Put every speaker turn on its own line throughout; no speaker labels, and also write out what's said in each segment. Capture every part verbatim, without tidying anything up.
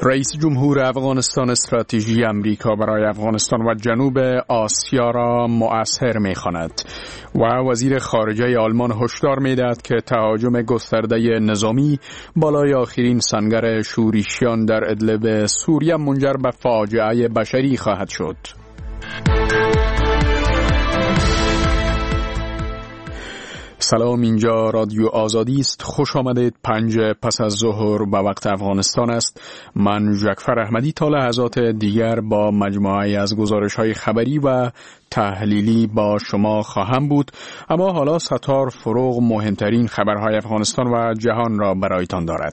رئیس جمهور افغانستان استراتژی امریکا برای افغانستان و جنوب آسیا را مؤثر می‌خواند و وزیر خارجه آلمان هشدار می‌دهد که تهاجم گسترده نظامی بالای آخرین سنگر شورشیان در ادلب سوریه منجر به فاجعه بشری خواهد شد. سلام، اینجا رادیو آزادی است. خوش آمدید. پنج پس از ظهر به وقت افغانستان است. من جعفر احمدی تا لحظات دیگر با مجموعه از گزارش‌های خبری و تحلیلی با شما خواهم بود، اما حالا ستار فروغ مهمترین خبرهای افغانستان و جهان را برایتان دارد.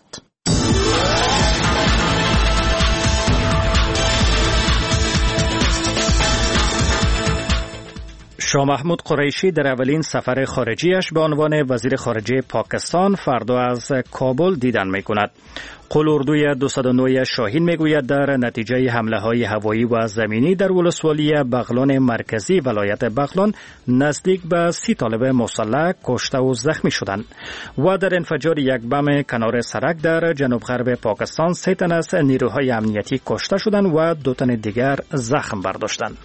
شاه محمود قریشی در اولین سفر خارجیش به عنوان وزیر خارجه پاکستان فردا از کابل دیدن می کند. قلوردوی دویست و نه شاهین می گوید در نتیجه حمله های هوایی و زمینی در ولسوالی بغلان مرکزی ولایت بغلان نزدیک به سی طالب مسلح کشته و زخمی شدند و در انفجار یک بم کنار سرک در جنوب غرب پاکستان سه تن از نیروهای امنیتی کشته شدند و دو تن دیگر زخم برداشتند.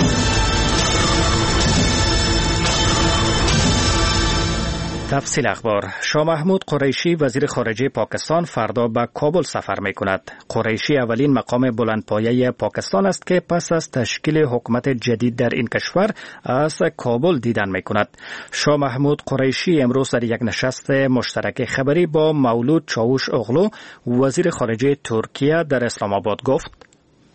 تفصیل اخبار. شاه محمود قریشی وزیر خارجه پاکستان فردا به کابل سفر می کند. قریشی اولین مقام بلندپایه پاکستان است که پس از تشکیل حکومت جدید در این کشور از کابل دیدن می کند. شاه محمود قریشی امروز در یک نشست مشترک خبری با مولود چاوش اغلو وزیر خارجه ترکیه در اسلام آباد گفت: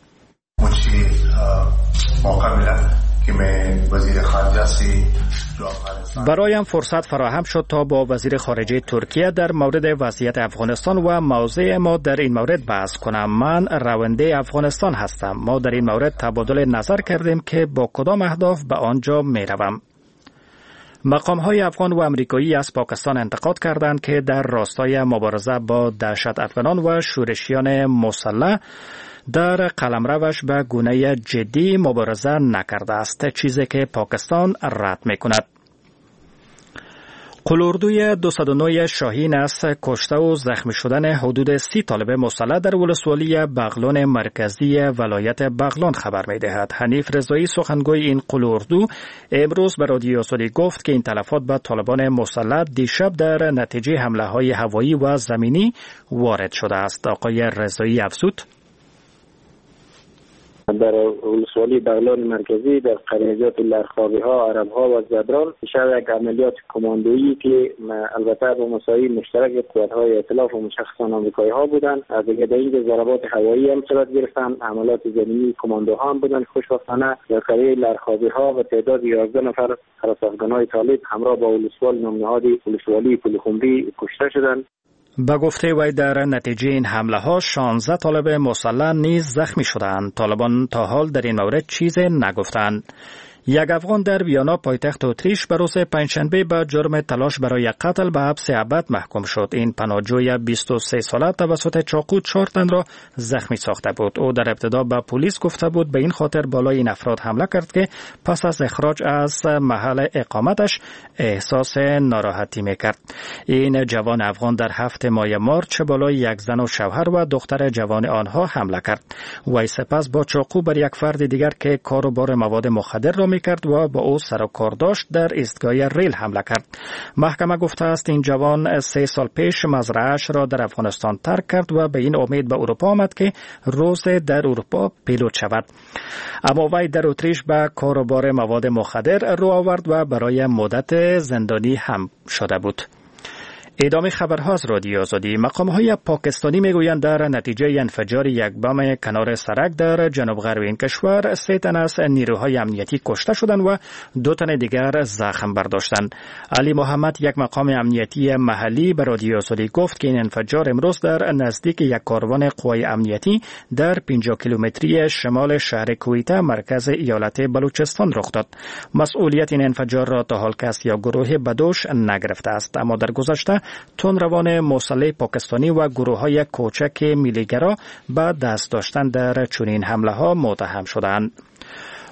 برایم فرصت فراهم شد تا با وزیر خارجه ترکیه در مورد وضعیت افغانستان و موضع ما در این مورد بحث کنم. من رونده افغانستان هستم. ما در این مورد تبادل نظر کردیم که با کدام اهداف به آنجا می روم. مقام های افغان و امریکایی از پاکستان انتقاد کردند که در راستای مبارزه با دهشت افغانان و شورشیان مسلح در قلمروش به گونه جدی مبارزه نکرده است، چیزی که پاکستان رد می کند. قلوردوی دویست و نه شاهین از کشته و زخمی شدن حدود سی طالب مسلح در ولسوالی بغلان مرکزی ولایت بغلان خبر می دهد. حنیف رضایی سخنگوی این قلوردو امروز به رادیو آزادی گفت که این تلفات به طالبان مسلح دیشب در نتیجه حمله های هوایی و زمینی وارد شده است. آقای رضایی افزود:
در ولسوالی بغلان مرکزی در قریجات لرخابی ها، عرب ها و زدران شب یک عملیات کماندویی که البته با مساعی مشترک قوات های ائتلاف و مشخصان آمریکایی ها بودند، دیگه در اینجا ضربات هوایی هم صورت گرفتن، عملیات زمینی کماندوها هم بودند. خوشبختانه در قریه لرخابی ها و تعداد یازده نفر حراس افغان های طالب همراه با ولسوال نامنهادی ولسوالی پلخمری کشته شدند.
به گفته وی در نتیجه این حمله ها شانزده طالب مسلح نیز زخمی شدند. طالبان تا حال در این مورد چیزی نگفتند. یک افغان در ویانا پایتخت اتریش به روز پنجشنبه به جرم تلاش برای قتل به حبس ابد محکوم شد. این پناهجوی بیست و سه ساله توسط چاقو چهار تن را زخمی ساخته بود. او در ابتدا به پلیس گفته بود به این خاطر بالای این افراد حمله کرد که پس از اخراج از محل اقامتش احساس ناراحتی میکرد. این جوان افغان در هفت ماه مارچ بالای یک زن و شوهر و دختر جوان آنها حمله کرد. وی سپس با چاقو بر یک فرد دیگر که کاروبار مواد مخدر را کرد و با او سر و کار داشت در ایستگاه ریل حمله کرد. محکمه گفته است این جوان سه سال پیش مزرعه‌اش را در افغانستان ترک کرد و به این امید به اروپا آمد که روز در اروپا پیلوت شود. اما وی در اتریش به کاروبار مواد مخدر رو آورد و برای مدت زندانی هم شده بود. ادامه خبرها از رادیو آزادی. مقام‌های پاکستانی میگویند در نتیجه انفجار یک بم کنار سرک در جنوب غرب این کشور سه تن از نیروهای امنیتی کشته شدند و دو تن دیگر زخم برداشتند. علی محمد، یک مقام امنیتی محلی، به رادیو آزادی گفت که این انفجار امروز در نزدیک یک کاروان قوای امنیتی در پنجاه کیلومتری شمال شهر کویته مرکز ایالت بلوچستان رخ داد. مسئولیت این انفجار را تا حال کس یا گروه بدوش نگرفته است، اما در گذشته تندروان مسلح پاکستانی و گروه‌های کوچک میلیگرا به دست داشتن در چنین حمله‌ها متهم شدند.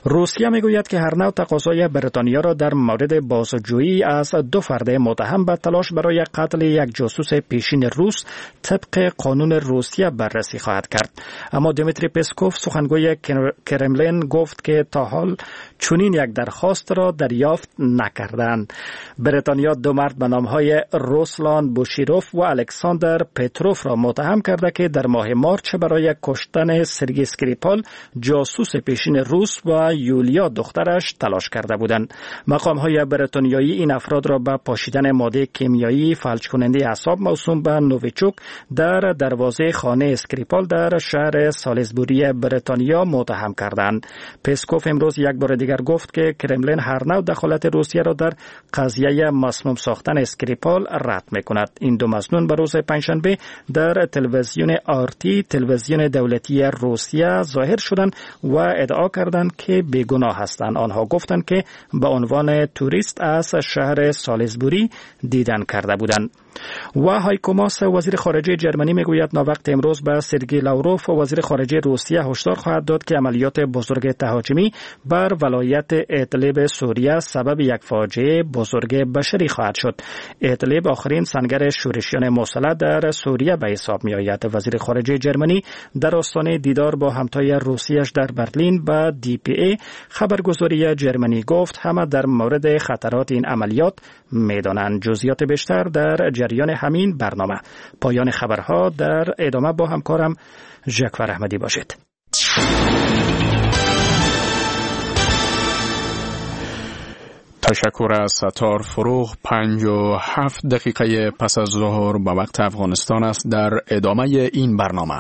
روسیه میگوید که هر نوع تقاضای بریتانیا را در مورد بازجویی از دو فرد متهم به تلاش برای قتل یک جاسوس پیشین روس طبق قانون روسیه بررسی خواهد کرد. اما دیمیتری پسکوف سخنگوی کرملین گفت که تا حال چنین یک درخواست را دریافت نکردند. بریتانیا دو مرد به نامهای روسلان بوشیروف و الکساندر پتروف را متهم کرده که در ماه مارچ برای کشتن سرگئی اسکریپال جاسوس پیشین روس و یولیا دخترش تلاش کرده بودند. مقام‌های بریتانیایی این افراد را به پاشیدن ماده کیمیایی فلج کننده اعصاب موسوم به نوویچوک در دروازه خانه اسکریپال در شهر سالیزبوری بریتانیا متهم کردند. پسکوف امروز یک بار دیگر گفت که کرملین هر نوع دخالت روسیه را در قضیه مسموم ساختن اسکریپال رد می‌کند. این دو مظنون به روز پنجشنبه در تلویزیون آرتی تلویزیون دولتی روسیه ظاهر شدند و ادعا کردند که بیگناه هستند. آنها گفتند که به عنوان توریست از شهر سالیزبوری دیدن کرده بودند. و هایکو ماس وزیر خارجه جرمنی میگوید ناوقت امروز به سرگئی لاوروف وزیر خارجه روسیه هشدار خواهد داد که عملیات بزرگ تهاجمی بر ولایت ادلب سوریه سبب یک فاجعه بزرگ بشری خواهد شد. ادلب آخرین سنگر شورشیان مسلح در سوریه به حساب می آید. وزیر خارجه جرمنی در آستانه دیدار با همتای روسیش در برلین به دی پی ای خبرگزاری جرمنی گفت همه در مورد خطرات این عملیات میدانند. جزئیات بیشتر در جریان همین برنامه. پایان خبرها در ادامه با همکارم ژکفر احمدی باشید.
تشکر از ستار فروغ. پنج و هفت دقیقه پس از ظهر به وقت افغانستان است. در ادامه این برنامه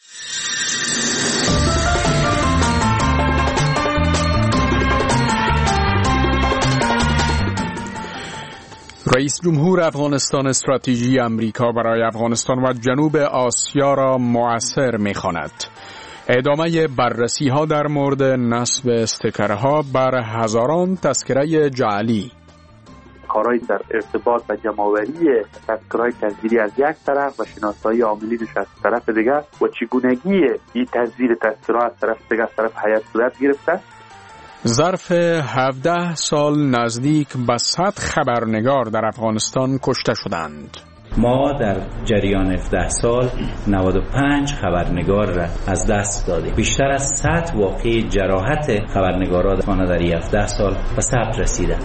رئیس جمهور افغانستان استراتژی امریکا برای افغانستان و جنوب آسیا را مؤثر می‌خواند. ادامه بررسی ها در مورد نصب استیکرها بر هزاران تذکره جعلی.
کارهای در ارتباط و جمع‌آوری تذکره‌های تصویری از یک طرف و شناسایی عاملینش از طرف دیگر و چگونگی این تصویر تذکره‌ها از طرف دیگر از طرف هیئت صورت گرفته.
ظرف هفده سال نزدیک به صد خبرنگار در افغانستان کشته شدند.
ما در جریان هفده سال نود و پنج خبرنگار را از دست دادیم. بیشتر از صد واقعه جراحت خبرنگاران در هفده سال به ثبت رسیده.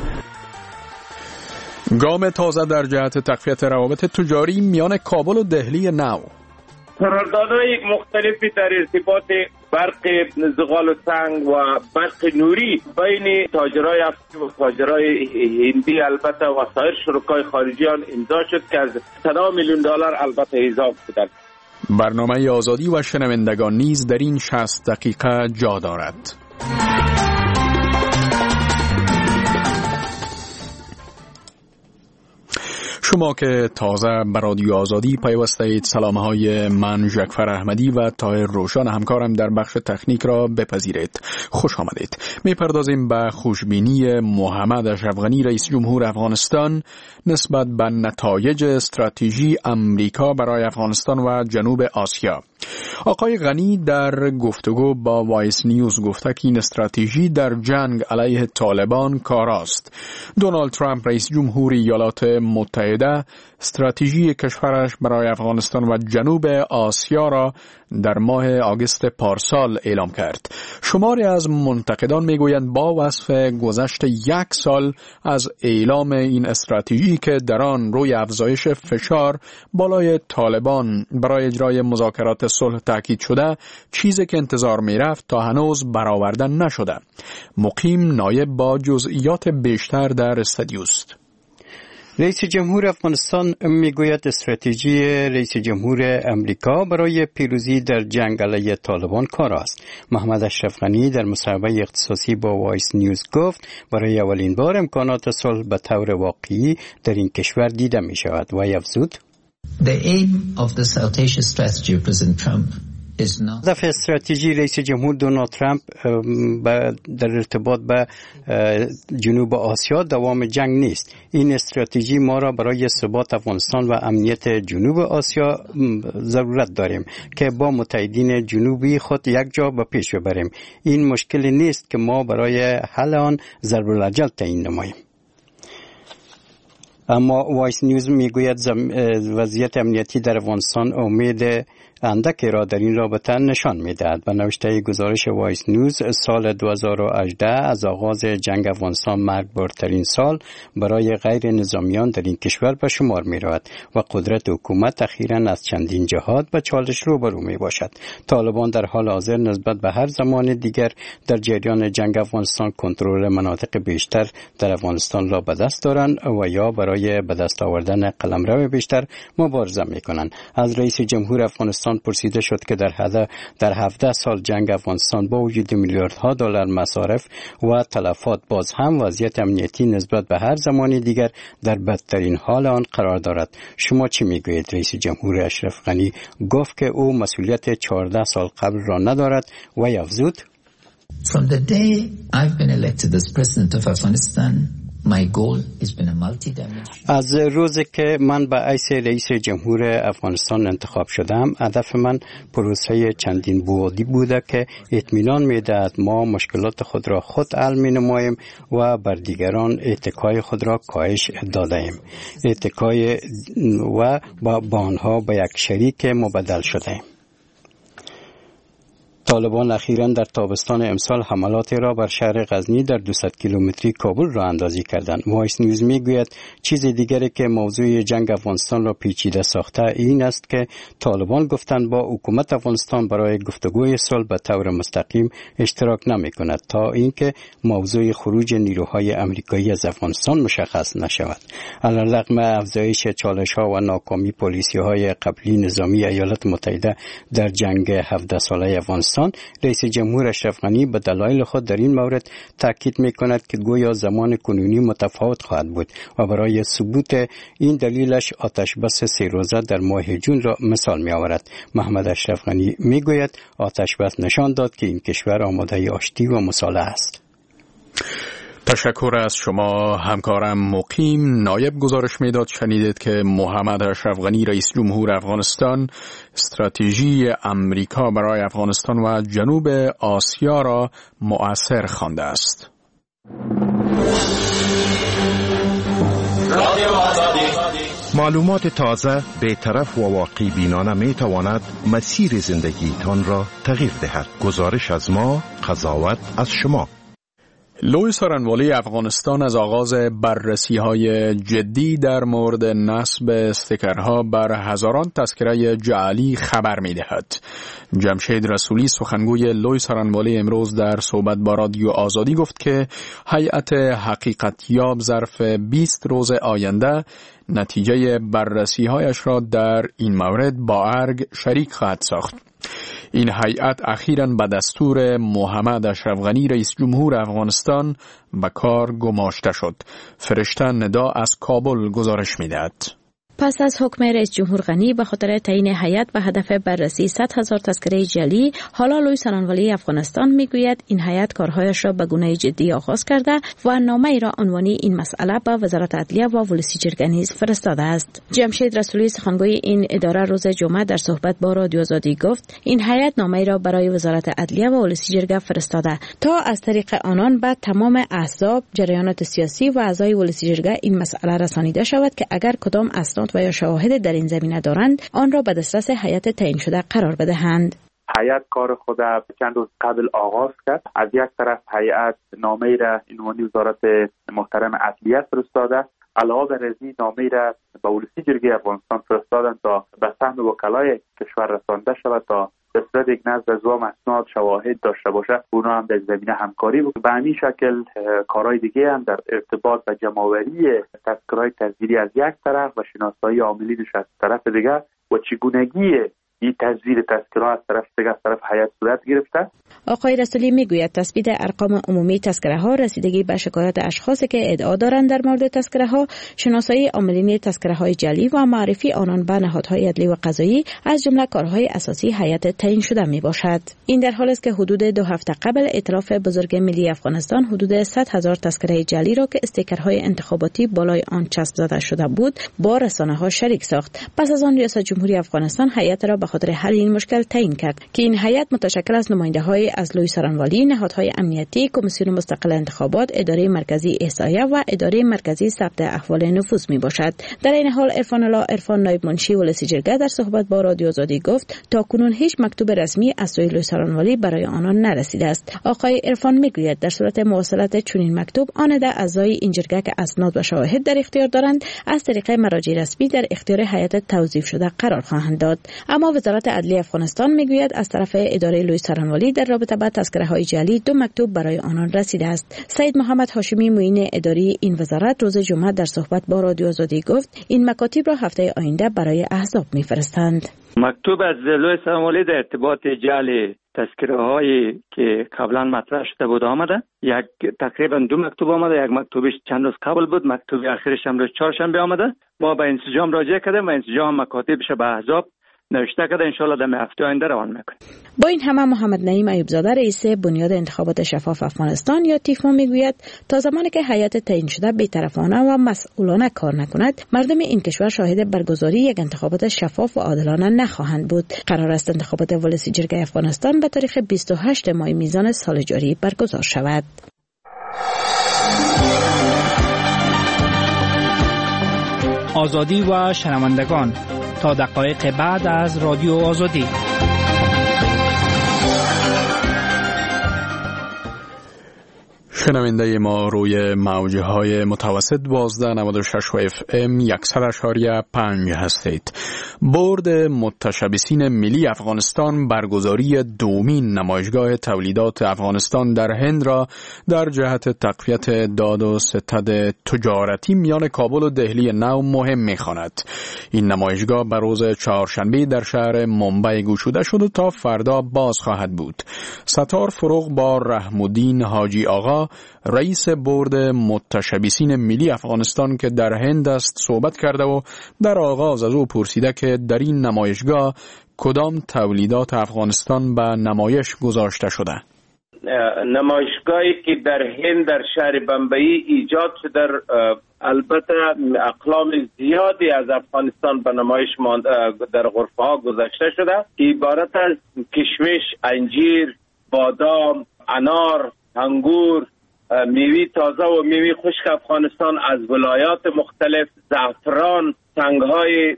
گام تازه در جهت تقویت روابط تجاری میان کابل و دهلی نو.
قراردادهای مختلفی در ارتباط برق زغال و سنگ و برق نوری بین تاجرای افغانی و تاجرای هندی البته و سایر شرکای خارجیان امضا شد که از صد میلیون دلار البته اضافه شدند.
برنامه آزادی و شنوندگان نیز در این شصت دقیقه جا دارد. شما که تازه به رادیو آزادی پیوسته اید، سلام های من ژکفر احمدی و طاهر روشن همکارم در بخش تکنیک را بپذیرید. خوش آمدید. میپردازیم به خوشبینی محمد اشرف غنی رئیس جمهور افغانستان نسبت به نتایج استراتژی امریکا برای افغانستان و جنوب آسیا. آقای غنی در گفتگو با وایس نیوز گفته که این استراتژی در جنگ علیه طالبان کاراست. دونالد ترامپ رئیس جمهور ایالات متحده استراتژی کشورش برای افغانستان و جنوب آسیا را در ماه آگوست پارسال اعلام کرد. شماری از منتقدان میگویند با وصف گذشت یک سال از اعلام این استراتژی که در آن روی افزایش فشار بالای طالبان برای اجرای مذاکرات صلح تاکید شده، چیزی که انتظار میرفت تا هنوز برآورده نشده. مقیم نایب با جزئیات بیشتر در استودیو است.
رئیس جمهور افغانستان میگوید استراتژی رئیس جمهور امریکا برای پیروزی در جنگ علیه طالبان کار است. محمد اشرف غنی در مصاحبه اختصاصی با وایس نیوز گفت برای اولین بار امکانات صلح به طور واقعی در این کشور دیده می شود و افزود:
The aim of the South Asia strategy of President Trump
هدف استراتژی رئیس جمهور دونالد ترامپ در ارتباط به جنوب آسیا دوام جنگ نیست. این استراتژی ما را برای ثبات افغانستان و امنیت جنوب آسیا ضرورت داریم که با متحدین جنوبی خود یک جا به پیش ببریم. این مشکلی نیست که ما برای حل آن ضرب الاجل تعیین نماییم. اما وایس نیوز میگوید وضعیت امنیتی در افغانستان امید اندکی را در این رابطه نشان میدهد. به نوشته گزارش وایس نیوز، سال دو هزار و هجده از آغاز جنگ افغانستان مرگبارترین سال برای غیر نظامیان در این کشور به شمار می رود و قدرت حکومت اخیراً از چندین جهات به چالش روبرو می باشد. طالبان در حال حاضر نسبت به هر زمان دیگر در جریان جنگ افغانستان کنترل مناطق بیشتر در افغانستان را به دست دارند و یا برای به دست آوردن قلمرو بیشتر مبارزه می کنند. از رئیس جمهور افغانستان پرسیده شد که در حد در هفده سال جنگ افغانستان با وجود میلیاردها دلار مصارف و تلفات باز هم وضعیت امنیتی نسبت به هر زمانی دیگر در بدترین حال آن قرار دارد. شما چی میگویید؟ رئیس جمهور اشرف غنی گفت که او مسئولیت چهارده سال قبل را ندارد و افزود:
From the day I've been elected as president of Afghanistan, my goal has been a multi-dimensional.
از روزی که من به حیث رئیس جمهور افغانستان انتخاب شدم، هدف من پروسه چندین بعدی بوده که اطمینان می‌دهد ما مشکلات خود را خود حل می‌نماییم و بر دیگران اتکای خود را کاهش داده‌ایم. اتکای و با آنها به یک شریک مبدل شده‌ایم. طالبان اخیراً در تابستان امسال حملاتی را بر شهر غزنی در دویست کیلومتری کابل را اندازی کردند. وایس نیوز میگوید چیز دیگری که موضوع جنگ افغانستان را پیچیده ساخته این است که طالبان گفتند با حکومت افغانستان برای گفتگوی صلح به طور مستقیم اشتراک نمی کند تا اینکه موضوع خروج نیروهای آمریکایی از افغانستان مشخص نشود. علیرغم افزایش چالش‌ها و ناکامی پلیسی‌های قبلی نظامی ایالات متحده در جنگ هفده ساله افغانستان، رئیس جمهور اشرف غنی به دلایل خود در این مورد تاکید می‌کند که گویا زمان کنونی متفاوت خواهد بود و برای ثبوت این دلیلش آتش بس سه روزه در ماه جون را مثال می‌آورد. محمد اشرف غنی می‌گوید آتش بس نشان داد که این کشور آماده آشتی و مصالحه است.
تشکر از شما همکارم مقیم. نایب گزارش میداد شنیدید که محمد اشرف غنی رئیس جمهور افغانستان استراتژی امریکا برای افغانستان و جنوب آسیا را مؤثر خوانده است.
معلومات تازه، بی‌طرف و واقعی بینانه می تواند مسیر زندگیتان را تغییر دهد. گزارش از ما، قضاوت از شما.
لوی سارنوالی افغانستان از آغاز بررسی‌های جدی در مورد نصب استیکرها بر هزاران تذکره جعلی خبر می‌دهد. جمشید رسولی سخنگوی لوی سارنوالی امروز در صحبت با رادیو آزادی گفت که هیئت حقیقتیاب ظرف بیست روز آینده نتیجه بررسی‌هایش را در این مورد با ارگ شریک خواهد ساخت. این هیئت اخیراً به دستور محمد اشرف غنی رئیس جمهور افغانستان به کار گماشته شد. فرشته ندا از کابل گزارش می‌دهد.
پس از حکم رئیس جمهور غنی به خاطر تعیین هیئت به هدف بررسی صد هزار تذکره جعلی، حالا لوی سارنوالی افغانستان میگوید این هیئت کارهایش را به گونه جدی آغاز کرده و نامه ای را عنوانی این مسئله به وزارت عدلیه و ولسی جرگه نیز فرستاده است. جمشید رسولی سخنگوی این اداره روز جمعه در صحبت با رادیو آزادی گفت این هیئت نامه ای را برای وزارت عدلیه و ولسی جرگه فرستاده تا از طریق آنان به تمام احزاب، جریانات سیاسی و اعضای ولسی جرگه این مسئله رسانیده شود که اگر کدام اسناد و یا شواهد در این زمینه دارند آن را به دسترس هیئت تعیین شده قرار بدهند.
هیئت کار خود چند روز قبل آغاز کرد. از یک طرف هیئت نامه‌ای را عنوانی وزارت محترم عدلیه فرستاده، علاوه بر این نامه‌ای را به ولسی جرگه افغانستان فرستادند تا به سهم وکلای کشور رسانده شود تا به صورت یک نظر از وام اسناد شواهد داشته باشه، اونا هم در زمینه همکاری بود. به همین شکل کارهای دیگه هم در ارتباط به جمع‌آوری تذکره‌های تصویری از یک طرف و شناسایی عاملینش از طرف دیگر و چگونگی این تزویر تذکره از طرف دیگر از طرف هیئت صورت گرفته.
آقای رسولی میگوید تثبیت ارقام عمومی تذکره ها، رسیدگی به شکایات اشخاصی که ادعا دارند در مورد تذکره ها، شناسایی عاملین تذکره های جعلی و معرفی آنان به نهادهای عدلی و قضایی از جمله کارهای اساسی هیئت تعیین شده می باشد. این در حالی است که حدود دو هفته قبل ائتلاف بزرگ ملی افغانستان حدود صد هزار تذکره جعلی را که استیکرهای انتخاباتی بالای آن چسب زده شده بود با رسانه‌ها شریک ساخت. پس از آن ریاست جمهوری افغانستان هیئت را به خاطر حل این مشکل تعیین کرد که این هیئت متشکل از نماینده‌های از لوی سرانوالی، نهادهای امنیتی، کمیسیون مستقل انتخابات، اداره مرکزی احصایه و اداره مرکزی ثبت احوال نفوس می باشد. در این حال عرفان الله عرفان نایب منشی ولسی جرگه در صحبت با رادیو آزادی گفت تا کنون هیچ مکتوب رسمی از سوی لوی سرانوالی برای آنان نرسیده است. آقای عرفان میگوید در صورت مواصلت چنین مکتوب آن ده اعضای این جرگه که اسناد و شواهد در اختیار دارند از طریق مراجع رسمی در اختیار هیئت توظیف شده قرار خواهند داد. اما وزارت عدلیه افغانستان میگوید از طرف اداره لوی سرانوالی در رابطه با تذکره های جعلی دو مکتوب برای آنان رسیده است. سید محمد هاشمی معین اداری این وزارت روز جمعه در صحبت با رادیو آزادی گفت این مکاتیب را هفته آینده برای احزاب میفرستند.
مکتوب از لوی سرانوالی در ارتباط جعل تذکره هایی که قبلا مطرح شده بود آمده، یک تقریبا دو مکتوب آمده، یک مکتوبش چند روز قبل بود، مکتوب آخرش هم روز چهارشنبه آمده. ما به انسجام راجع کردیم و انسجام مکاتبش به احزاب نوشته کرده، انشالله در هفته آینده روان میکنیم.
با این همه محمد نعیم ایوب زاده رئیس بنیاد انتخابات شفاف افغانستان یا تیفا میگوید تا زمانی که هیئت تعیین شده بی‌طرفانه و مسئولانه کار نکند، مردم این کشور شاهد برگزاری یک انتخابات شفاف و عادلانه نخواهند بود. قرار است انتخابات ولسی جرگه افغانستان به تاریخ بیست و هشت ماه میزان سال جاری برگزار شود.
آزادی و شنوندگان تا دقایق بعد از رادیو آزادی.
شنونده ما روی موجه های متوسط دوازده نود و شش و اف ام صد و پنج هستید. بورد متشبثین ملی افغانستان برگزاری دومین نمایشگاه تولیدات افغانستان در هند را در جهت تقویت داد و ستد تجارتی میان کابل و دهلی نو مهم می‌خواند. این نمایشگاه بر روز چهارشنبه در شهر ممبئی گشوده شد و تا فردا باز خواهد بود. ستار فروغ با رحم‌الدین حاجی آقا رئیس بورد متشبثین ملی افغانستان که در هند است صحبت کرده و در آغاز از او پرسیده که در این نمایشگاه کدام تولیدات افغانستان به نمایش گذاشته شده.
نمایشگاهی که در هند در شهر بمبئی ایجاد شده، در البته اقلام زیادی از افغانستان به نمایش در غرفه ها گذاشته شده که عبارت از کشمش، انجیر، بادام، انار، انگور، میوه تازه و میوه خشک افغانستان از ولایات مختلف، زعفران، سنگ‌های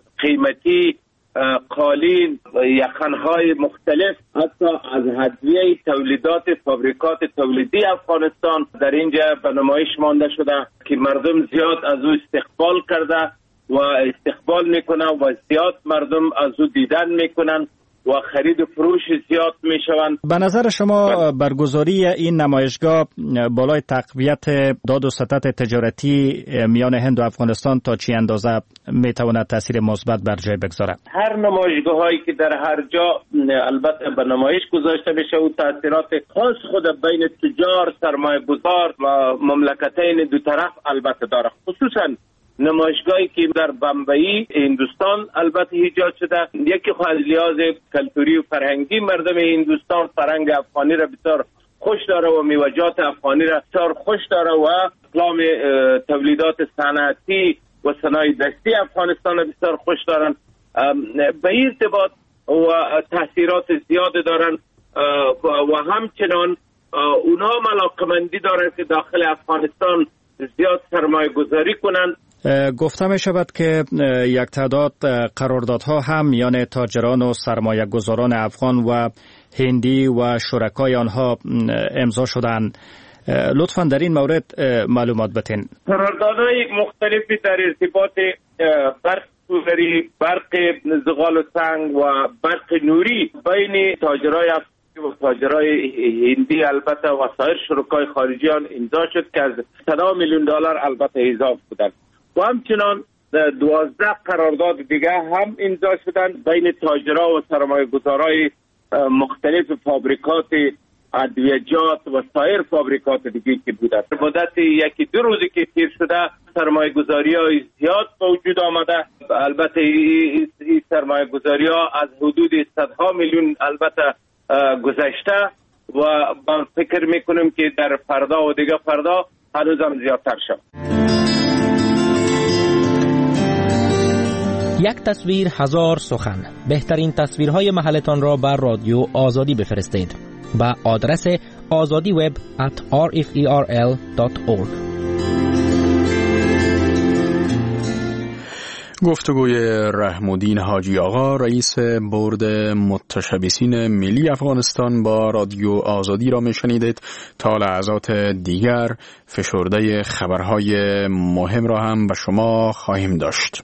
قیمتی، قالین، یخن‌های مختلف، حتی از هدیه تولیدات فابریکات تولیدی افغانستان در اینجا به نمایش مانده شده که مردم زیاد از او استقبال کرده و استقبال میکنن و زیاد مردم از او دیدن میکنن و خرید و فروش زیاد میشوند.
به نظر شما برگزاری این نمایشگاه بالای تقویت داد و ستد تجارتی میان هند و افغانستان تا چی اندازه میتواند تاثیر مثبت بر جای بگذارد؟
هر نمایشگاه هایی که در هر جا البته به نمایش گذاشته بشه و تاثیرات خاص خود بین تجار، سرمایه گذار و مملکتین دو طرف البته داره. خصوصا نمایشگاهی که در بمبئی هندوستان البته ایجاد شده، یکی خود از لحاظ کلتوری و فرهنگی مردم هندوستان فرهنگ افغانی را بسیار خوش داره و میوجات افغانی را بسیار خوش داره و اقلام تولیدات صنعتی و صنایع دستی افغانستان را بسیار خوش دارن. به این ارتباط و تاثیرات زیاد دارن و همچنان اونا علاقمندی دارن که داخل افغانستان زیاد سرمایه گذاری کنند.
گفته می شود که یک تعداد قراردادها هم میان تاجران و سرمایه گذاران افغان و هندی و شرکای آنها امضا شدند. لطفاً در این مورد معلومات بدین.
قراردادهای مختلفی در ارتباط برق سولری، برق زغال و سنگ و برق نوری بین تاجرای افغان و تاجرای هندی البته و سایر شرکای خارجیان امضا شد که از صد میلیون دلار البته اضافه بودند. و همچنان دوازده قرارداد دیگه هم امضا شدن بین تاجرها و سرمایه‌گذارای مختلف فابریکات ادویه‌جات و سایر فابریکات دیگه که بوده. مدت یکی دو روزی که تیر شده سرمایه‌گذاری‌های زیاد موجود آمده. البته این سرمایه‌گذاری‌ها از حدود صدها میلیون البته گذشته و من فکر میکنم که در فردا و دیگه فردا هنوزم زیادتر شد.
یک تصویر هزار سخن. بهترین تصویرهای محلتان را بر رادیو آزادی بفرستید با آدرس آزادی وب ات آر اف ای آر ال دات اورگ.
گفتگوی رحم‌الدین حاجی آقا رئیس بورد متشبثین ملی افغانستان با رادیو آزادی را میشنیدید. تا لحظات دیگر فشرده خبرهای مهم را هم به شما خواهیم داشت.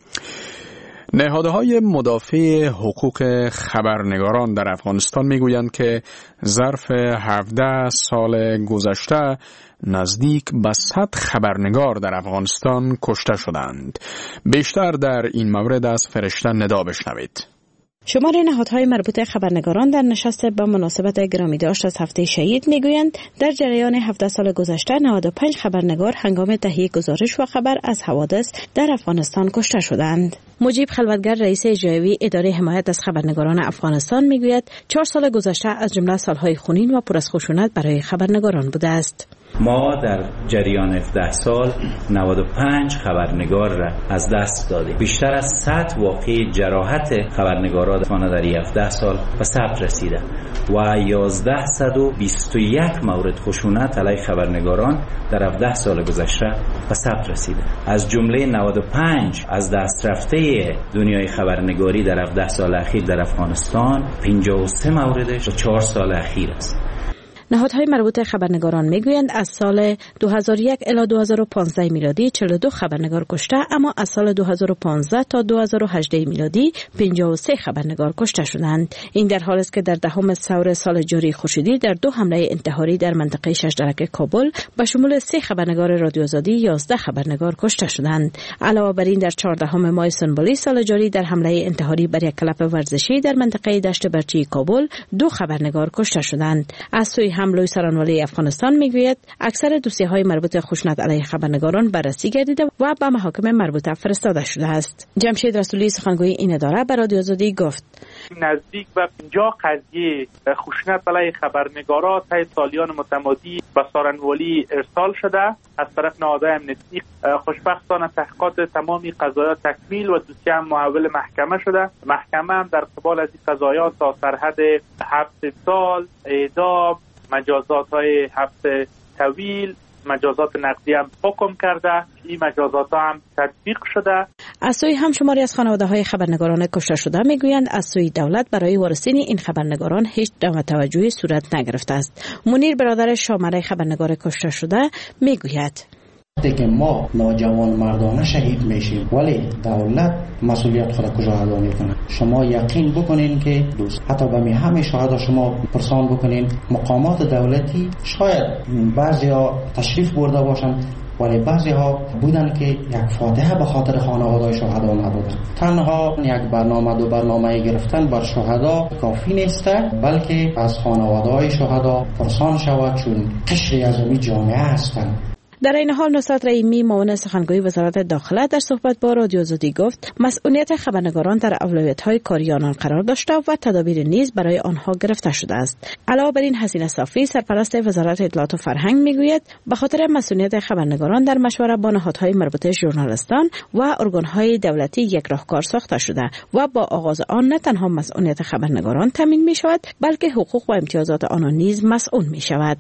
نهادهای مدافع حقوق خبرنگاران در افغانستان میگویند که ظرف هفده سال گذشته نزدیک به صد خبرنگار در افغانستان کشته شدند. بیشتر در این مورد از فرشته ندا بشنوید.
شمار نهادهای مربوط خبرنگاران در نشست با مناسبت گرامی داشت از هفته شهید میگویند در جریان هفده سال گذشته نود و پنج خبرنگار هنگام تهیه گزارش و خبر از حوادث در افغانستان کشته شدند. مجیب خلوتگر رئیس اجرایی اداره حمایت از خبرنگاران افغانستان میگوید چهار سال گذشته از جمله سالهای خونین و پر از خشونت برای خبرنگاران بوده است.
ما در جریان هفده سال نود و پنج خبرنگار را از دست دادیم. بیشتر از صد واقعه جراحت خبرنگاران در هفده سال به ثبت رسیده و یازده و بیست و یک مورد خشونت علیه خبرنگاران در هفده سال گذشته به ثبت رسیده. از جمله نود و پنج از دست رفته دنیای خبرنگاری در هفده سال اخیر در افغانستان پنجاه و سه موردش چهار سال اخیر است.
نهادهای مربوط خبرنگاران میگویند از سال دو هزار و یک الی دو هزار و پانزده میلادی چهل و دو خبرنگار کشته، اما از سال دو هزار و پانزده تا دو هزار و هجده میلادی پنجاه و سه خبرنگار کشته شدند. این در حالی است که در دهم سور سال جاری خورشیدی در دو حمله انتحاری در منطقه ششدرک کابل به شمول سه خبرنگار رادیو آزادی یازده خبرنگار کشته شدند. علاوه بر این در چهاردهم ماه سنبولی سال جاری در حمله انتحاری بر یک کلب ورزشی در منطقه دشت برچی کابل دو خبرنگار کشته شدند. از سوی هم لوی سرانوالی افغانستان میگوید اکثر دوسیه‌های مربوط خشونت علیه خبرنگاران بررسی گردیده و به محاکم مربوطه فرستاده شده است. جمشید رسولی سخنگوی این اداره به رادیو آزادی گفت
نزدیک به پنجاه قضیه خشونت علیه خبرنگاران طی سالیان متمادی به سرانوالی ارسال شده از طرف نهادهای امنیتی. خوشبختانه تحقیقات تمامی قضایا تکمیل و دوسیه هم محول محکمه شده. محکمه هم در قبال از این قضایا تا سرحد هفت سال اعدام، مجازات های حبس طویل، مجازات نقدی هم حکم کرده. این مجازات ها هم تطبیق شده.
از سوی هم شماری از خانواده های خبرنگاران کشته شده میگویند از سوی دولت برای وارثین این خبرنگاران هیچ دام توجهی صورت نگرفته است. منیر برادر شامره خبرنگار کشته شده میگوید
وقتی که ما نوجوان مردانه شهید میشیم ولی دولت مسئولیت خود کجا ادا میکنه؟ شما یقین بکنین که دوست حتی به همه شهدا شما پرسان بکنین مقامات دولتی شاید بعضی ها تشریف برده باشن ولی بعضی ها بودن که یک فاتحه به خاطر خانواده شهدا نبودن. تنها یک برنامه دو برنامه گرفتن بر شهدا کافی نیست، بلکه از خانواده شهدا پرسان شود چون قشری از این جامعه هستند.
در این حال نصرت رحیمی معاون سخنگوی وزارت داخله در صحبت با رادیو آزادی گفت مسئولیت خبرنگاران در اولویت‌های کاری آنان قرار داشته و تدابیر نیز برای آنها گرفته شده است. علاوه بر این حسینه صافی سرپرست وزارت اطلاعات و فرهنگ میگوید به خاطر مسئولیت خبرنگاران در مشوره با نهادهای مربوطه ژورنالیستان و ارگان‌های دولتی یک راهکار ساخته شده و با آغاز آن نه تنها مسئولیت خبرنگاران تامین می‌شود بلکه حقوق و امتیازات آنان نیز مسئول می‌شود.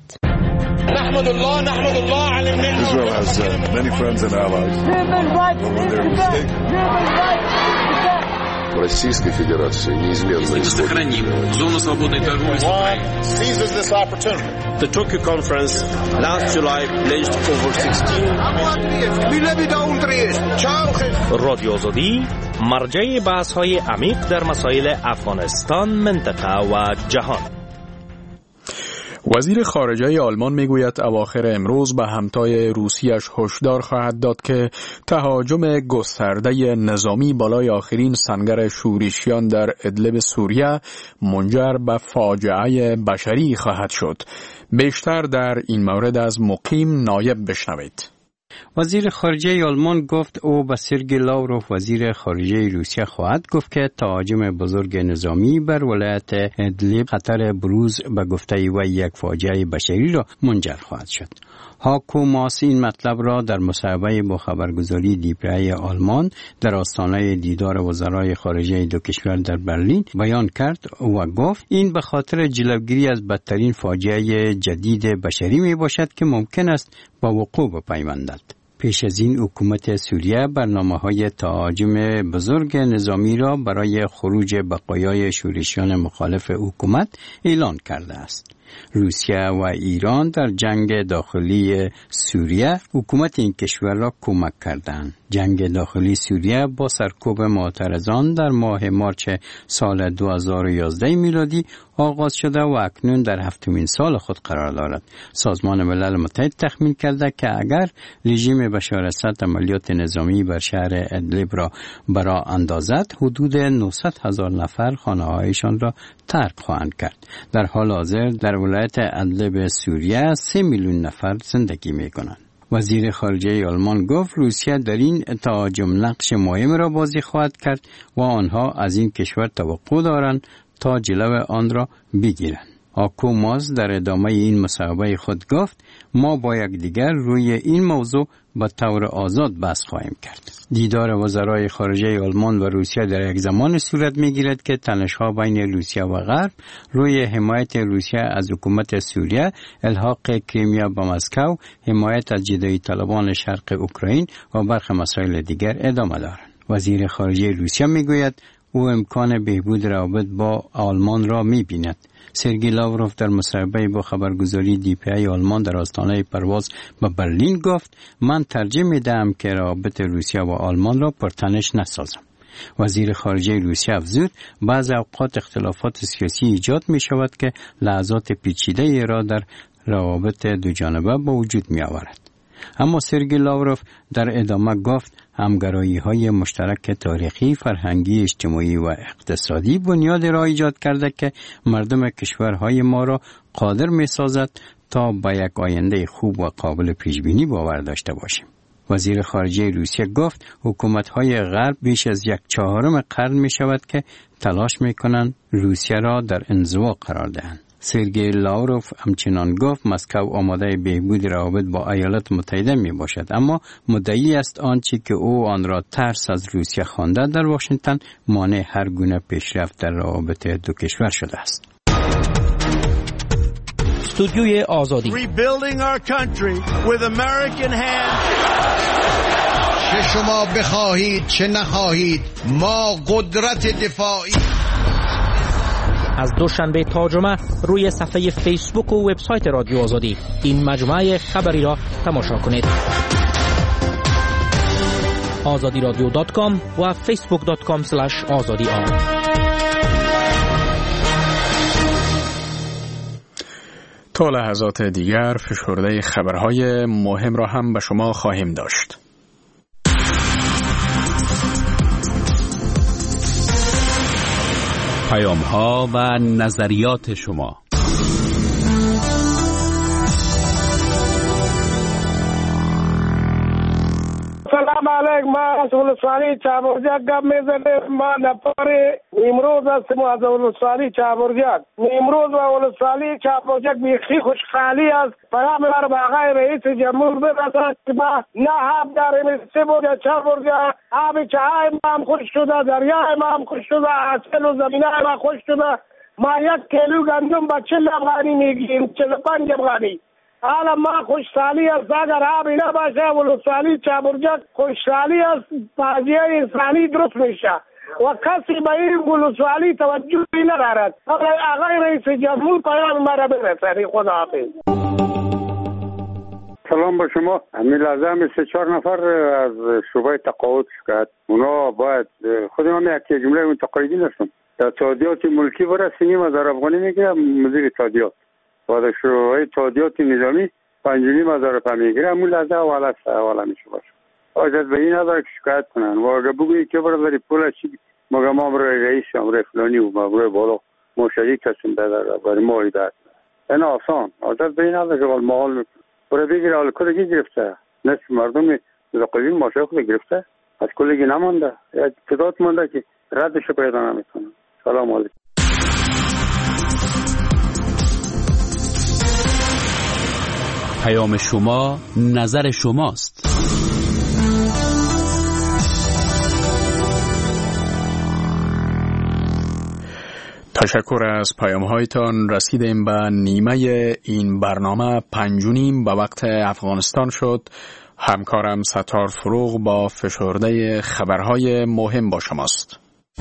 نحمد الله نحمد الله على النعمة. Israel has uh, many friends and allies.
В Российской Федерации неизменно
сохраним зону свободной торговли с Украиной.
Seizes this opportunity.
The Tokyo conference last July pledged over sixteen.
رادیو آزادی مرجع بحث‌های عمیق در مسائل افغانستان، منطقه و جهان.
وزیر خارجه آلمان میگوید اواخر امروز به همتای روسیش هشدار خواهد داد که تهاجم گسترده نظامی بالای آخرین سنگر شورشیان در ادلب سوریه منجر به فاجعه بشری خواهد شد. بیشتر در این مورد از مقیم نایب بشنوید.
وزیر خارجه آلمان گفت او به سرگئی لاوروف وزیر خارجه روسیه خواهد گفت که تهاجم بزرگ نظامی بر ولایت ادلب خطر بروز به گفته او یک فاجعه بشری را منجر خواهد شد. هاکو ماس این مطلب را در مصاحبه با خبرگزاری دیپلوماسیای آلمان در آستانه دیدار وزرای خارجه دو کشور در برلین بیان کرد و گفت این به خاطر جلوگیری از بدترین فاجعه جدید بشری می باشد که ممکن است با وقوع بپیوندد. پیش از این حکومت سوریه برنامه‌های تهاجم بزرگ نظامی را برای خروج بقایای شورشیان مخالف حکومت اعلان کرده است. روسیه و ایران در جنگ داخلی سوریه حکومت این کشور را کمک کردند. جنگ داخلی سوریه با سرکوب معترضان در ماه مارچ سال دو هزار و یازده میلادی آغاز شده و اکنون در هفتمین سال خود قرار دارد. سازمان ملل متحد تخمین کرده که اگر رژیم بشار اسد عملیات نظامی بر شهر ادلب را برا اندازد حدود نهصد هزار نفر خانه‌هایشان را ترک خواهند کرد. در حال حاضر در ولایت ادلب سوریه سه میلیون نفر زندگی می‌کنند. وزیر خارجه آلمان گفت روسیه در این تهاجم نقش مهم را بازی خواهد کرد و آنها از این کشور توقع دارند تا جلو آن را بگیرند. هاکو ماس در ادامه این مصاحبه خود گفت ما با یکدیگر روی این موضوع به طور آزاد بحث خواهیم کرد. دیدار وزرای خارجه آلمان و روسیه در یک زمان صورت می‌گیرد که تنش‌ها بین روسیه و غرب روی حمایت روسیه از حکومت سوریه، الحاق کریمیا به مسکو، حمایت از جدایی طلبان شرق اوکراین و برخی مسائل دیگر ادامه دارد. وزیر خارجه روسیه میگوید او امکان بهبود روابط با آلمان را می‌بیند. سرگئی لاوروف در مصاحبه با خبرگزاری دیپلوماسیای آلمان در آستانه پرواز به برلین گفت من ترجیح می‌دهم که روابط روسیه و آلمان را پرتنش نسازم. وزیر خارجه روسیه افزود بعض اوقات اختلافات سیاسی ایجاد می‌شود که لحظات پیچیده را در روابط دو جانبه به وجود می‌آورد. اما سرگئی لاوروف در ادامه گفت همگرایی‌های مشترک تاریخی، فرهنگی، اجتماعی و اقتصادی بنیاد را ایجاد کرده که مردم کشورهای ما را قادر می‌سازد تا به یک آینده خوب و قابل پیش‌بینی باور داشته باشیم. وزیر خارجه روسیه گفت حکومت‌های غرب بیش از یک چهارم قرن می‌شود که تلاش می‌کنند روسیه را در انزوا قرار دهند. سرگئی لاوروف همچنان گفت مسکو آماده بهبود روابط با ایالات متحده می باشد، اما مدعی است آنچه که او آن را ترس از روسیه خوانده در واشنگتن مانع هر گونه پیشرفت در روابط دو کشور شده است.
استودیوی آزادی
Rebuilding our country with American hands.
چه شما بخواهید چه نخواهید ما قدرت دفاعی.
از دوشنبه تا جمعه روی صفحه فیسبوک و وبسایت رادیو آزادی این مجموعه خبری را تماشا کنید. آزادی رادیو دات کام و فیسبوک دات کام اسلش آزادی آر.
تا لحظات دیگر فشرده خبرهای مهم را هم به شما خواهیم داشت.
پیام ها و نظریات شما.
سلام علیکم. ما از ولسوالی چابرجک گپ میزنیم. ما نفر امروز هستیم از ولسوالی چابرجک. امروز و ولسوالی چابرجک بیخی خوشحالی است. پیام را به آقای رئیس جمهور برساند که ما نه آب داریم. سه برجک چهار برجک آب چای ما هم خوش شده، دریای ما هم خوش شده، حاصل و زمینه ما خوش شده. ما یک کیلو گندم با چهل افغانی میگیریم، چهل و پنج افغانی. حالا ما خوشحالی است اگر آبی نباشه ولسوالی چابرجک خوشحالی است، بازی انسانی درست میشه و کسی به این ولسوالی توجهی ندارد. آقای رئیس جمهور پیام مرا برسانی. خدا حافظ.
سلام با شما. همین لازم سه چهار نفر از شعبه تقاعد شکایت اونا باید خود من یک جمله متقاعدین هستم در تادیات ملکی برسیم از افغانی میگیرم مدیر تادیات و در شروع تادیات نظامی پنج و نیم هزار روپیه میگیره. همون لحظه حواله است، حواله میشه باشه. حاجت به این نداره که شکایت کنن. و اگه بگویی که برای پول چی مگه ما برای رئیس هم برای فلانی و ما برای بالا ما شریک هستیم در برای ما ایداد این آسان. حاجت به این نداره که مال میکنه برای بگیره. حالا کدگی گرفته نصف مردم زقلین ماشای خود گرفته، از کلگی نمانده یا تعداد مانده که ردش پیدا نمیکنه. سلام علیکم.
پیام شما نظر شماست.
تشکر از پیام هایتان. رسیدیم به نیمه این برنامه. پنج و نیم به وقت افغانستان شد. همکارم ستار فروغ با فشرده خبرهای مهم با شماست.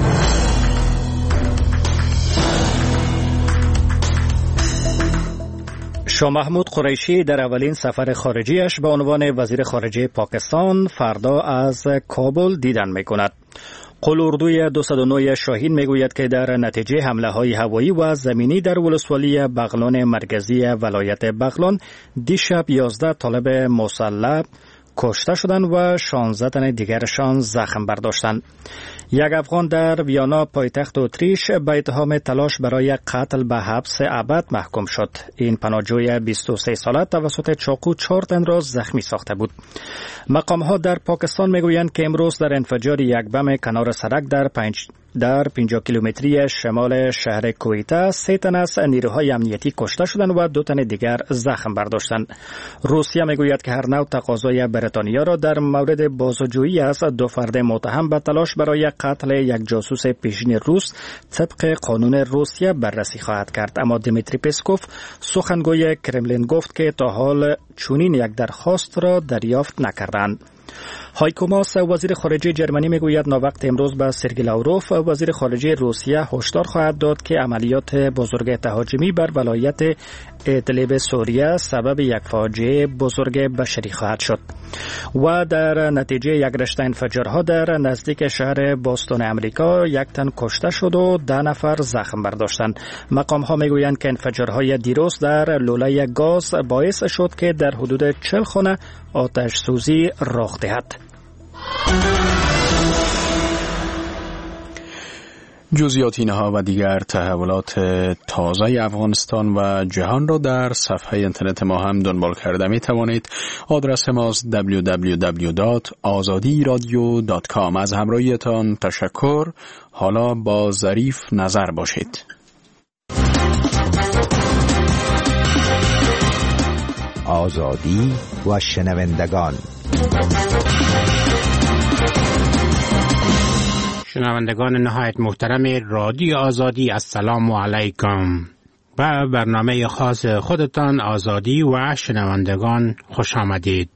شاه محمود قریشی در اولین سفر خارجیش به عنوان وزیر خارجه پاکستان فردا از کابل دیدن می‌کند. قلوردوی دویست و نه شاهین میگوید که در نتیجه حمله های هوایی و زمینی در ولسوالی بغلان مرکزی ولایت بغلان دیشب یازده طالب مسلح کشته شدند و شانزده تن دیگرشان زخم برداشتند. یک افغان در ویانا پایتخت اتریش به اتهام تلاش برای قتل به حبس ابد محکوم شد. این پناهجوی بیست و سه ساله توسط چاقو چهار تن را زخمی ساخته بود. مقام ها در پاکستان میگویند که امروز در انفجار یک بم کنار سرک در پنج در پنجاه کیلومتری شمال شهر کویتا سه تن از نیروهای امنیتی کشته شدند و دو تن دیگر زخم برداشتند. روسیه میگوید که هر نوع تقاضای بریتانیا را در مورد بازجویی از دو فرد متهم به تلاش برای قتل یک جاسوس پیشین روس طبق قانون روسیه بررسی خواهد کرد. اما دیمیتری پسکوف سخنگوی کرملین گفت که تا حال چنین یک درخواست را دریافت نکردند. هایکو ماس وزیر خارجه جرمنی میگوید ناوقت امروز به سرگئی لاوروف وزیر خارجه روسیه هشدار خواهد داد که عملیات بزرگ تهاجمی بر ولایت ادلب سوریه سبب یک فاجعه بزرگ بشری خواهد شد. و در نتیجه یک رشته انفجارها در نزدیک شهر بوستون امریکا یک تن کشته شد و ده نفر زخم برداشتند. مقام ها میگویند که انفجارهای دیروز در لوله گاز باعث شد که در حدود چهل خانه آتش سوزی رخ دهد.
جزئیات اینها و دیگر تحولات تازه افغانستان و جهان را در صفحه اینترنت ما هم دنبال کرده می توانید. آدرس ماست دبلیو دبلیو دبلیو دات آزادی رادیو دات کام. از همراهیتان تشکر. حالا با ظریف نظر باشید.
آزادی و شنوندگان.
شنوندگان نهایت محترم رادیو آزادی، السلام علیکم. و برنامه خاص خودتان آزادی و شنوندگان خوش آمدید.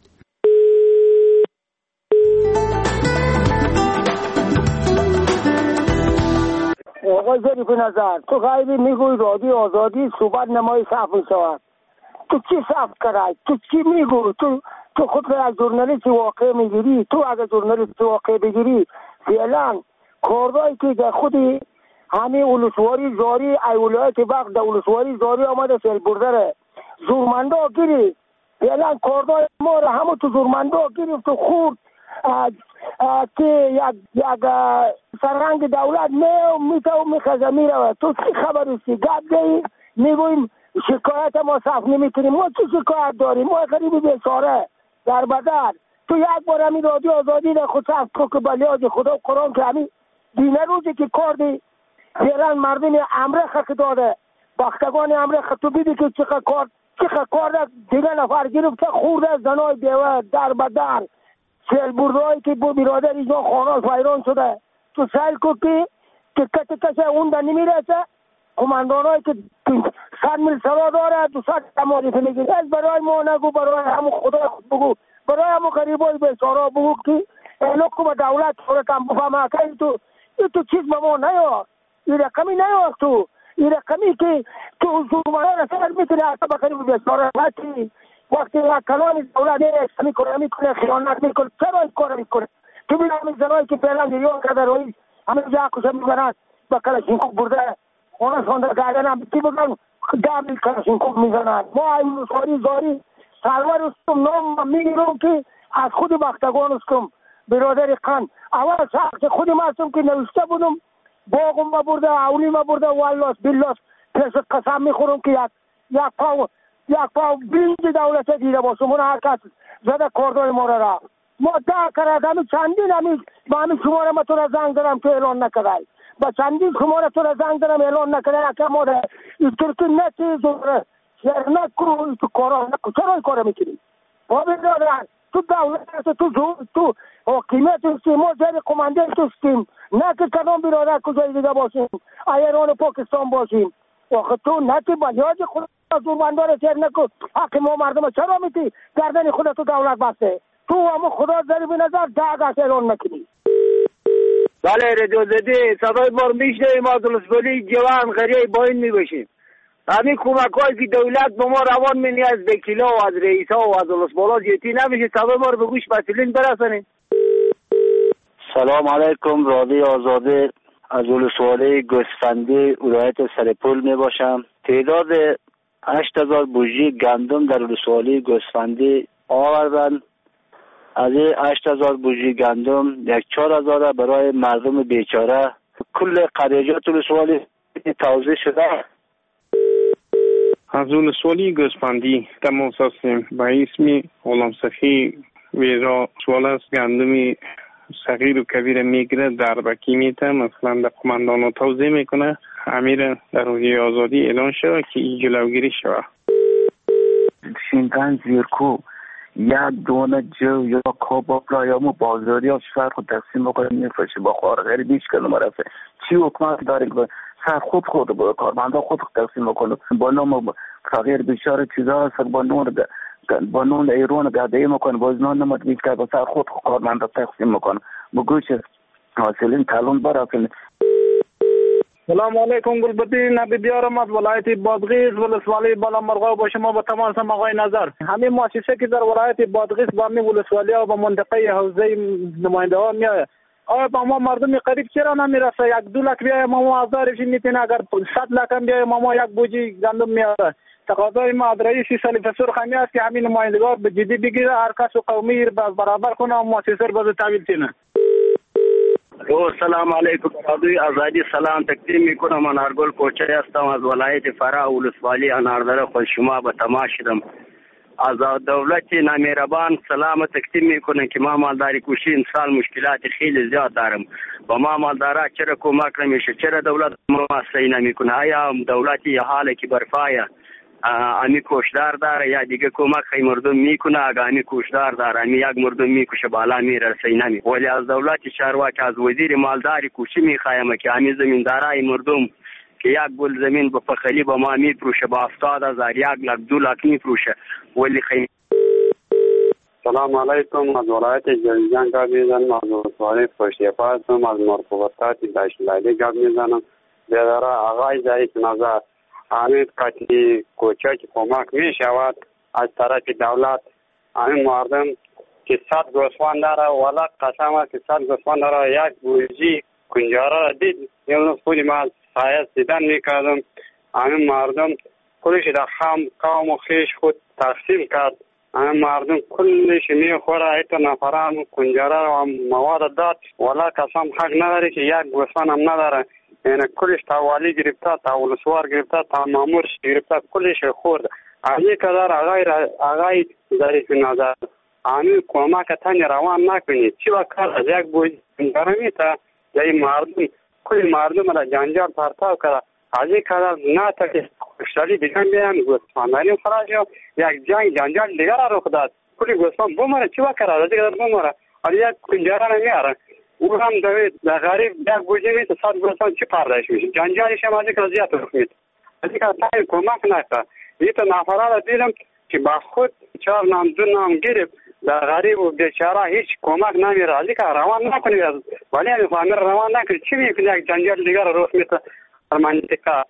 آقای ظریف نظر، تو خیلی میگوی رادیو آزادی صحبت نمای صف میشود. تو چی صف کرد؟ تو چی میگوی؟ تو تو خود را از ژورنالیست واقع میگیری؟ تو اگر ژورنالیست واقع بگیری فعلا کارهایی که در خودی همین اولسواری زاری ایولایت وقت در اولسواری زاری آمده فیل برده زورمنده گیری فعلا کارهای ما را همه تو زورمنده گیرفت و خورد که یک یک سرهنگ دولت می میته و میخزه میره. تو چی خبریستی؟ گپ دهی میگویم شکایت ما صف نمیکنیم. ما چی شکایت داریم؟ ما غریبی بیچاره در بدر. تو یک بار همین رادیو آزادی در خود صف تو که بلیاج خدا قرآن که همین دینه روزی که کار دی فعلا مردم امرخ که داده بختگان امرخ تو بیدی که چقدر کار چقدر کار دیگه نفر گرفته خورده زنای بیوه در بدر سیل بردهایی که با برادر ایجا خانال فیران شده. تو سیل کو که که کسی کسی اون در نمیرسه کماندان هایی که صد میل سوا داره تو صد تماریف میگید. از برای ما نگو، برای همون خدا خود بگو، برای همون قریبای بیچاره بگو که اینو که با دولت خودتم بفهمه که تو تو چیز به ما نیار، این رقمی نیار. تو این رقمی که تو زورمانان اصلا میتونه اصلا بخیری بیچاره وقتی وقتی یک کلان دولت ایست میکنه میکنه خیانت میکنه چرا این کار میکنه؟ تو بین همین زنایی که فعلا دیریان کرده رئیس همین جا کشه میبرند با کلشینکوف برده خونه سانده گردن هم چی بگن دابل کلاشینکوف میزنند. ما ولسوالی زاری سالور استم نام میگیرم که از خود بختگان استم برادر قند. اول شخص خودی ما استم که نوشته بودم باغم ما برده اولی ما برده والله بالله پس قسم میخورم که یک یک پاو یک پاو بینج دولت دیده باشم. اون هر کس زده کردای ما را ما ده کرد همی چندین همی با همی شماره ما تو را زنگ دارم تو اعلان نکردی با چندین شماره تو را زنگ دارم اعلان نکردی اکر ما را ایتر که نه چیز شهر نکرو تو کارا نکرو چرا این کارا میکنی؟ با بیدادن تو دولت تو جو تو حکیمت استیم ما زیر کماندنت استیم نه که کدام برادر کجای دیگه باشیم ایران پاکستان باشیم. آخه تو نه که بلیاج خود زوربندار شهر نکن حق ما مردم چرا میتی گردن خودت تو دولت بسته تو همه خدا داری به نظر داغش اعلان نکنی.
بله رادیو زدی صدای بار میشنویم از ولسوالی جوان غریب باین میباشیم. همین کمک هایی که دولت به ما روان منی از وکیلا و از رئیس ها و از ولسوالا جیتی نمیشه صدای بار به گوش مسئولین برسانیم.
سلام علیکم. رادیو آزادی از ولسوالی گوسفندی ولایت سرپول می باشم. تعداد هشت هزار بوجی گندم در ولسوالی گوسفندی آوردن. از این هشت هزار بوجی گندم یک چهار هزار برای مردم بیچاره کل قریجات ولسوالی توزیع شده.
از ولسوالی گوسفندی تماس هستیم. به اسم غلام صفی ویرا سوال است گندمی صغیر و کبیر میگیره در بکی میته مثلا در قماندان توزیع میکنه. امیر در رادیو آزادی اعلان شده که این جلوگیری شده.
شینگان زیرکو یک دونه جو یا کباب را یا مو بازاری ها شفر خود تقسیم بکنه میفرشه با خوار غیر بیش کنه مرفه چی حکمت داریم که سر خود خود با کارمندا خود تقسیم بکنه با نام فقیر بیچاره چیزا هست با نون با نون ایران گاده میکنه باز نون نماد بیش که با سر خود کارمندا تقسیم میکنه بگوش حاصلین تلون برافین.
سلام علیکم گلبدین نبی دیارم از ولایت بادغیس ولسوالی بالا مرغا با شما با تمام سم آقای نظر. همین مؤسسه که در ولایت بادغیس با همین ولسوالی و با منطقه حوزه نماینده ها میاد آیا با ما مردم قریب چرا نمیرسه؟ یک دو لک بیای ما هزارش میتونه اگر صد لک هم بیای ما یک بوجی گندم میاره. تقاضای ما از رئیس سلیف سرخمی است که همین نمایندگان به جدی بگیره هر کس قومی برابر کنه و مؤسسه رو باز تحویل کنه. او سلام علیکم رادیو آزادی سلام تقدیم میکنم. من ارگل کوچه هستم از ولایت فرا ولسوالی اناردره خوش شما به تماش شدم. از دولت نمیربان سلام تقدیم میکنم که ما مالداری کوشی این سال مشکلات خیلی زیاد دارم. با ما مالدارا چرا کمک نمیشه؟ چرا دولت ما صحیح نمیکنه؟ آیا دولتی حالی که برفایه امی کوشدار داره یا دیگه کمک خیلی مردم میکنه؟ اگه امی کوشدار داره امی یک مردم میکشه بالا میرسه نمی. ولی از دولت چارواک از وزیر مالداری کوشی میخوایم که امی زمیندارای مردم که یک گل زمین به فخلی با ما میفروشه با هفتاد هزار یک لک دو لک میفروشه ولی خیلی.
سلام علیکم. از ولایت جنگان گپ میزنم. از ولسوالی پشتیپا هستم. از مرکوبات داشتلالی گپ میزنم. بیادر آقای ضعیف نظر همین قطعی کوچه که کمک می شود از طرف دولت همین مردم که صد گوسفند داره ولی قسم است که صد گوسفند داره یک بوجی کنجاره را دید یعنی خودی ما سایت دیدن میکردم همین مردم کلش در خام قوم و خیش خود تقسیم کرد. همین مردم کلش میخوره ایتا نفران کنجاره و مواد داد ولی قسم حق نداره که یک گوسفند هم نداره. یعنی کلش توالی گرفته تا ولسوار گرفته تا مامور گرفته کلش خورد. آیه کدار آقای آقای ظریف نظر آنی کمک تانی روان نکنید چی با کار از یک بوی گرمی تا یه مردم کل مردم را جنجال پرتاب کرد. آیه کدار نه تا که اشتالی دیگه بیان گوسفندانی خراج یک جنگ جنجال دیگر را رخ داد کلی گوسفند بمره چی با کار از دیگر بمره آیا یک کنجاره نمیاره او هم دوید در غریب یک بوجه میده صد گوسفند چی پرداش میشه جنجالش هم از یک رضیت رخ میده از یک تایی کمک نکرد. یه تا نفره را دیدم که با خود چهار نام دو نام گرفت در غریب و بیچاره هیچ کمک نمیره از یک روان نکنید ولی همین فامیر روان نکنید چی میکنید یک جنجال دیگر را رخ میده در منطقه.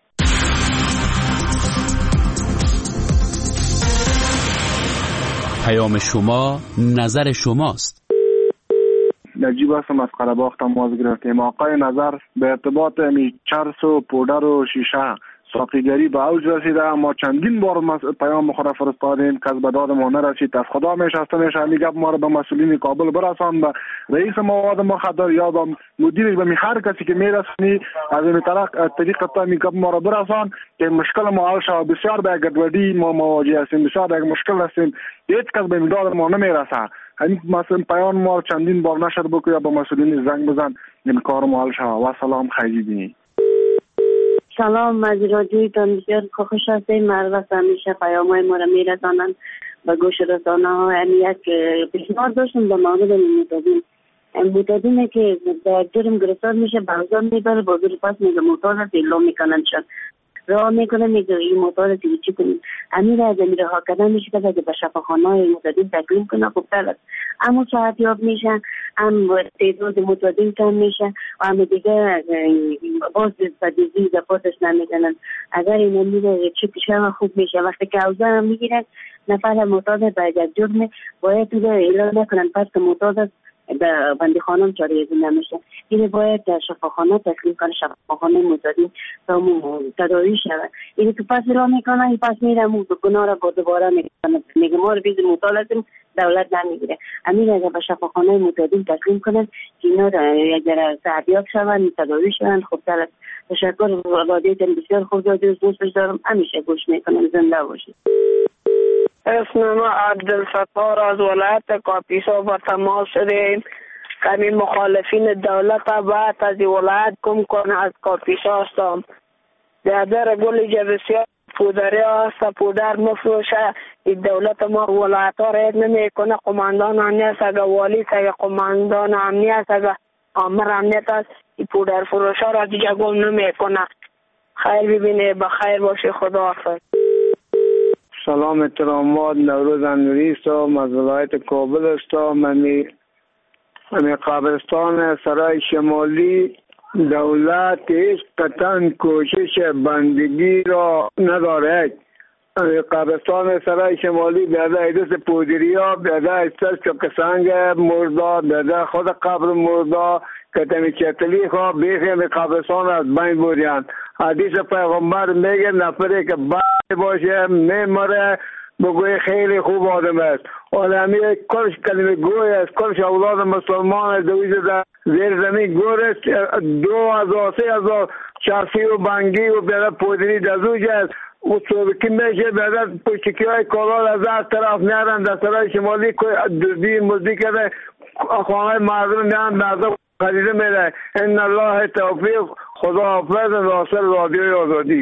پیام شما نظر شماست.
نجیب هستم از قره‌باغ تماس گرفتیم. آقای نظر به ارتباط می چرس و پودر و شیشه ساقیگری به اوج رسیده. ما چندین بار پیام خود فرستادیم که از به داد ما نرسید. از خدا میشسته میشه همین گپ ما رو به مسئولین کابل برسان، به رئیس مواد مخدر یا به مدیر به هر کسی که میرسونی از این طریق طریق تا می گپ ما رو برسان که مشکل ما حل شود. بسیار به گډوډي ما مواجه هستیم، بسیار به مشکل هستیم، هیچ کس به امداد ما نمیرسه. همین مثلا پیام ما چندین بار نشر بکو یا به مسئولین زنگ بزن این کار ما حل شود. و سلام خیلی بینی.
سلام، از رادیویتان بسیار خوش هستیم. مروه همیشه پیام‌های ما را میرسانند به گوش رسانه ها. یعنی یک پیشنهاد داشتم به مورد معتادین. معتادینه که در جرم گرفتار میشه بازار میبره بازار پس میگه معتاد است اعلام میکنن شد راه میکنه میگه این معتاد است چی کنیم. امیر از امیر ها کردن میشه که به شفاخانه های معتادین تکلیم کنه خوب تر است. اما صحت یاب میشن، هم تعداد معتادین کم میشه و هم دیگه باز بدیزی دفاتش نمیدنن. اگر این میره چی پیشه خوب میشه. وقتی که اوضاع هم میگیرن نفر معتاد باید یک جرم باید دیگه اعلام نکنن پس که معتاد است به بندی خانم چاره ازی نمیشه. این باید در شفاخانه تسلیم کنه، شفاخانه معتادین تا تداوی شود. این تو پس را میکنه این پس میره مو گناه را با دوباره میکنه میگه ما رو بیز معتاد هستیم دولت نمیگیره. امیر اگر به شفاخانه معتادین تسلیم کنن که اینا را یک ذره صحتیاب شون تداوی شون خوبتر است. تشکر. رادیوتون بسیار خوب رادیو دوستش دارم، همیشه گوش میکنم. زنده باشید.
اسم ما عبدالستار از ولایت کاپیسا با تماس شدیم. کمی مخالفین دولت بعد از ولایت گم کنه از کاپیسا هستم. در گل جبسیار پودری هست، پودر مفروشه. این دولت ما ولایت ها رید نمی کنه. قماندان امنیت اگه والی اگه قماندان امنیت اگه آمر امنیت است این پودر فروشه را دیگه گم نمی کنه. خیر ببینه، بخیر باشه. خدا حافظ.
سلام احترامات، نوروز انوری هستم از ولایت کابل هستم. من من قبرستان سرای شمالی دولت هیچ قطعا کوشش بندگی را ندارد. قبرستان سرای شمالی بیاده ایدوس پودری ها بیاده ایستر چکسنگ مردا بیاده خود قبر مردا کتمی چتلی خواه بیخیم قبرستان از بین بودیان. حدیث پیغمبر میگه نفری که باید باشه میمره بگوی خیلی خوب آدم است. آدمی کلش کلمه گوی است، کلش اولاد مسلمان است. دویز در زیر زمین گور است. دو هزار سه هزار چرسی و بنگی و بیاده پودری دزوج است. و صوبکی میشه بیاده پشتکی های کالال از هر طرف نیارن در سرای شمالی کوئی دردی مزدی کرده خانه مردم نیارن مردم خریده میره. ان الله توفیق. خدا حافظ. ناصر رادیوی آزادی.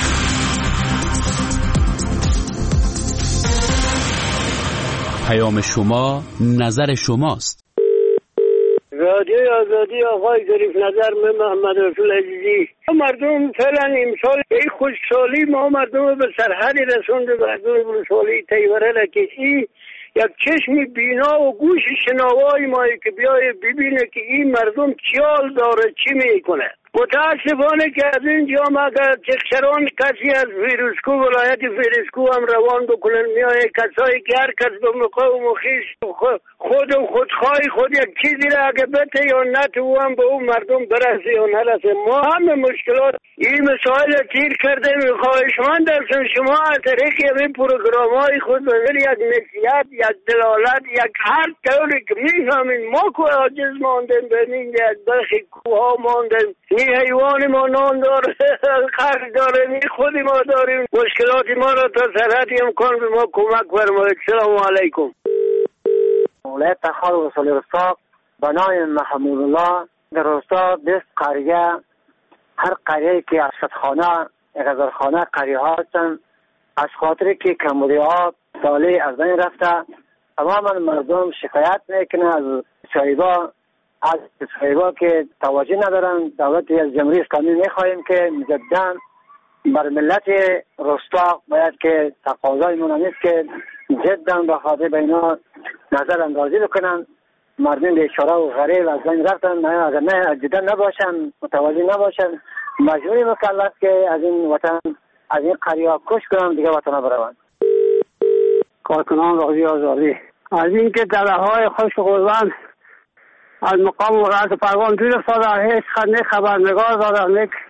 پیام شما نظر شماست.
رادیوی آزادی آقای ظریف نظر من محمد رسول عزیزی. مردم فعلا امسال ای خوشحالی ما مردم به سرحدی رسونده. مردم خوشحالی تیوره لکشی یک چشم بینا و گوش شنوای مایی که بیای ببینه که این مردم چیال داره چی میکنه. متاسفانه که از اینجا مگر چکشران کسی از فیروزکو ولایت فیروزکو هم روان بکنن میایه کسایی که هر کس به مقام و خیش خود و خودخواهی خود یک چیزی را اگه بته یا نتو هم به اون مردم برسه یا نرسه. ما همه مشکلات این مسائل تیر کرده. میخواهشمند هستم شما از طریق این پروگرام های خود بذار یک نصیحت یک دلالت یک هر طوری که میفهمین ما که عاجز ماندیم ببینیم یک برخی کوها ماندیم نی حیوان ما نان داره خرج داره نی خودی ما داریم مشکلات ما را تا سرحدی امکان به ما کمک فرمایید. سلام علیکم.
ولایت تخار و رسول رستاق بنای محمود الله در رستاق بیست قریه. هر قریه که اشرفخانه غزرخانه قریه ها هستن از خاطر که کمبودی ها سالی از بین رفته تماما مردم شکایت میکنه از صاحبا از صاحبا که توجه ندارن. دولت از جمهوری اسلامی میخواهیم که جدا بر ملت رستاق باید که تقاضای ما نیست که جدا به خاطر بینا نظر اندازی بکنن. مردم بیچاره و غریب از بین رفتن. اگر نه جدا نباشن متوجه نباشن مجبوری مکلف که از این وطن از این قریه کش کنن دیگه وطن بروند.
کارکنان رادیوی آزادی از این که دله های خوش قربان از مقام ولایت پروان دور افتاده هیچ خبرنگار دادن یک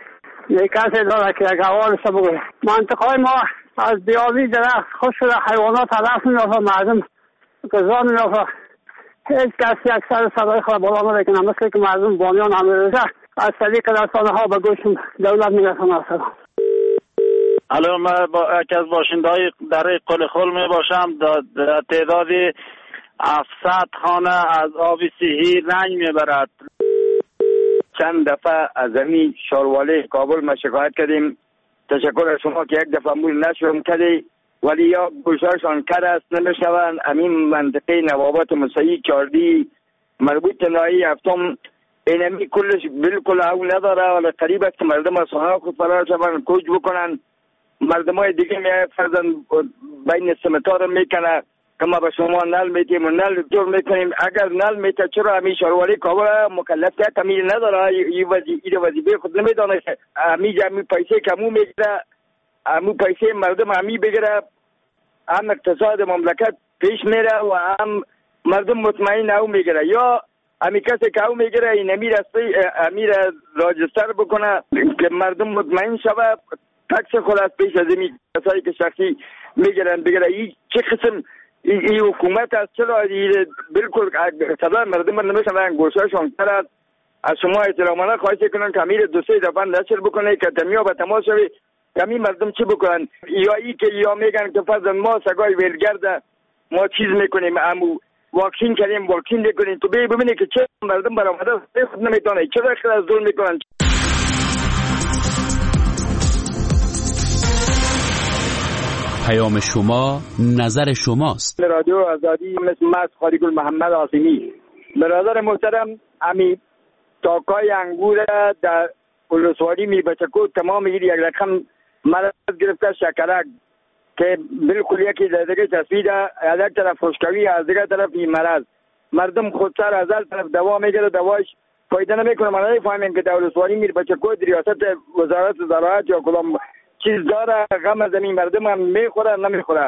کسی داره که یک اول سبگه منطقه ما از بیابی درخت خوش شده، حیوانات تلف می‌یافته، مردم گزار می‌یافته. هیچ کسی اکثر صدای خود بالا نمیکنه، مثل که مردم بامیان همیشه از طریق رسانه ها به گوش دولت میرسانه.
الان من با یکی از باشنده‌های دره قلخل می باشم. در تعداد هفتصد خانه از آب صحی رنج میبرد. چند دفعه از همین شاروالی کابل ما شکایت کردیم. تشکر از شما که یک دفعه مول نشوم کردی، ولی یا گوشهاشان کر است نمیشوند. همین منطقه نوابات مسیح چاردی مربوط نایی هفتم اینمی کلش بالکل او نداره، ولی قریب است که مردم از خانه خود فرار شوند، کوچ بکنن. مردم های دیگه می فرزن بین سمتار میکنه که ما به شما نل میتیم و نل جور میکنیم. اگر نل میته چرا همین شاروالی کابل مکلف که کمی نداره؟ این وظیفه خود نمیدانه که همین جمعی پیسه کمو میگیره، همون پیسه مردم همی بگیره، هم اقتصاد مملکت پیش میره و هم مردم مطمئن او میگیره. یا همی کسی که او میگیره این امیر استی امیر راجستر بکنه که مردم مطمئن شوه، تکس خود از پیش از این کسایی که شخصی میگیرن بگیره. این چه قسم این حکومت است؟ چرا بالکل صدای مردم نمیشن گوشهاشون کرد؟ از شما احترامانه خواهش کنن که امیر دو سه دفعه نشر بکنه که تمیا به تماس شوی کمی مردم چی بکنن. یا ای که یا میگن که فرضاً ما سگای ویلگرد ما چیز میکنیم، امو واکسین کردیم واکسین میکنیم. تو ببینید ببینید که چه مردم برآمده خود نمیتونه، چرا خیلی از ظلم میکنن.
پیام شما نظر شماست.
رادیو آزادی مثل مس خاریگل محمد عاصمی. برادر محترم، امی تاکای انگور در ولسوالی می بچکو تمام یک رقم مرض گرفته، شکرک که بالکل یکی در دیگه تصویر از یک طرف خوشکوی از دیگه طرف این مرض. مردم خودسر از هر طرف دوا میگیره، دواش فایده نمیکنه. من نمیفهمم که در ولسوالی می بچکو ریاست وزارت زراعت یا کدام چیز داره غم زمین مردم هم میخوره نمیخوره.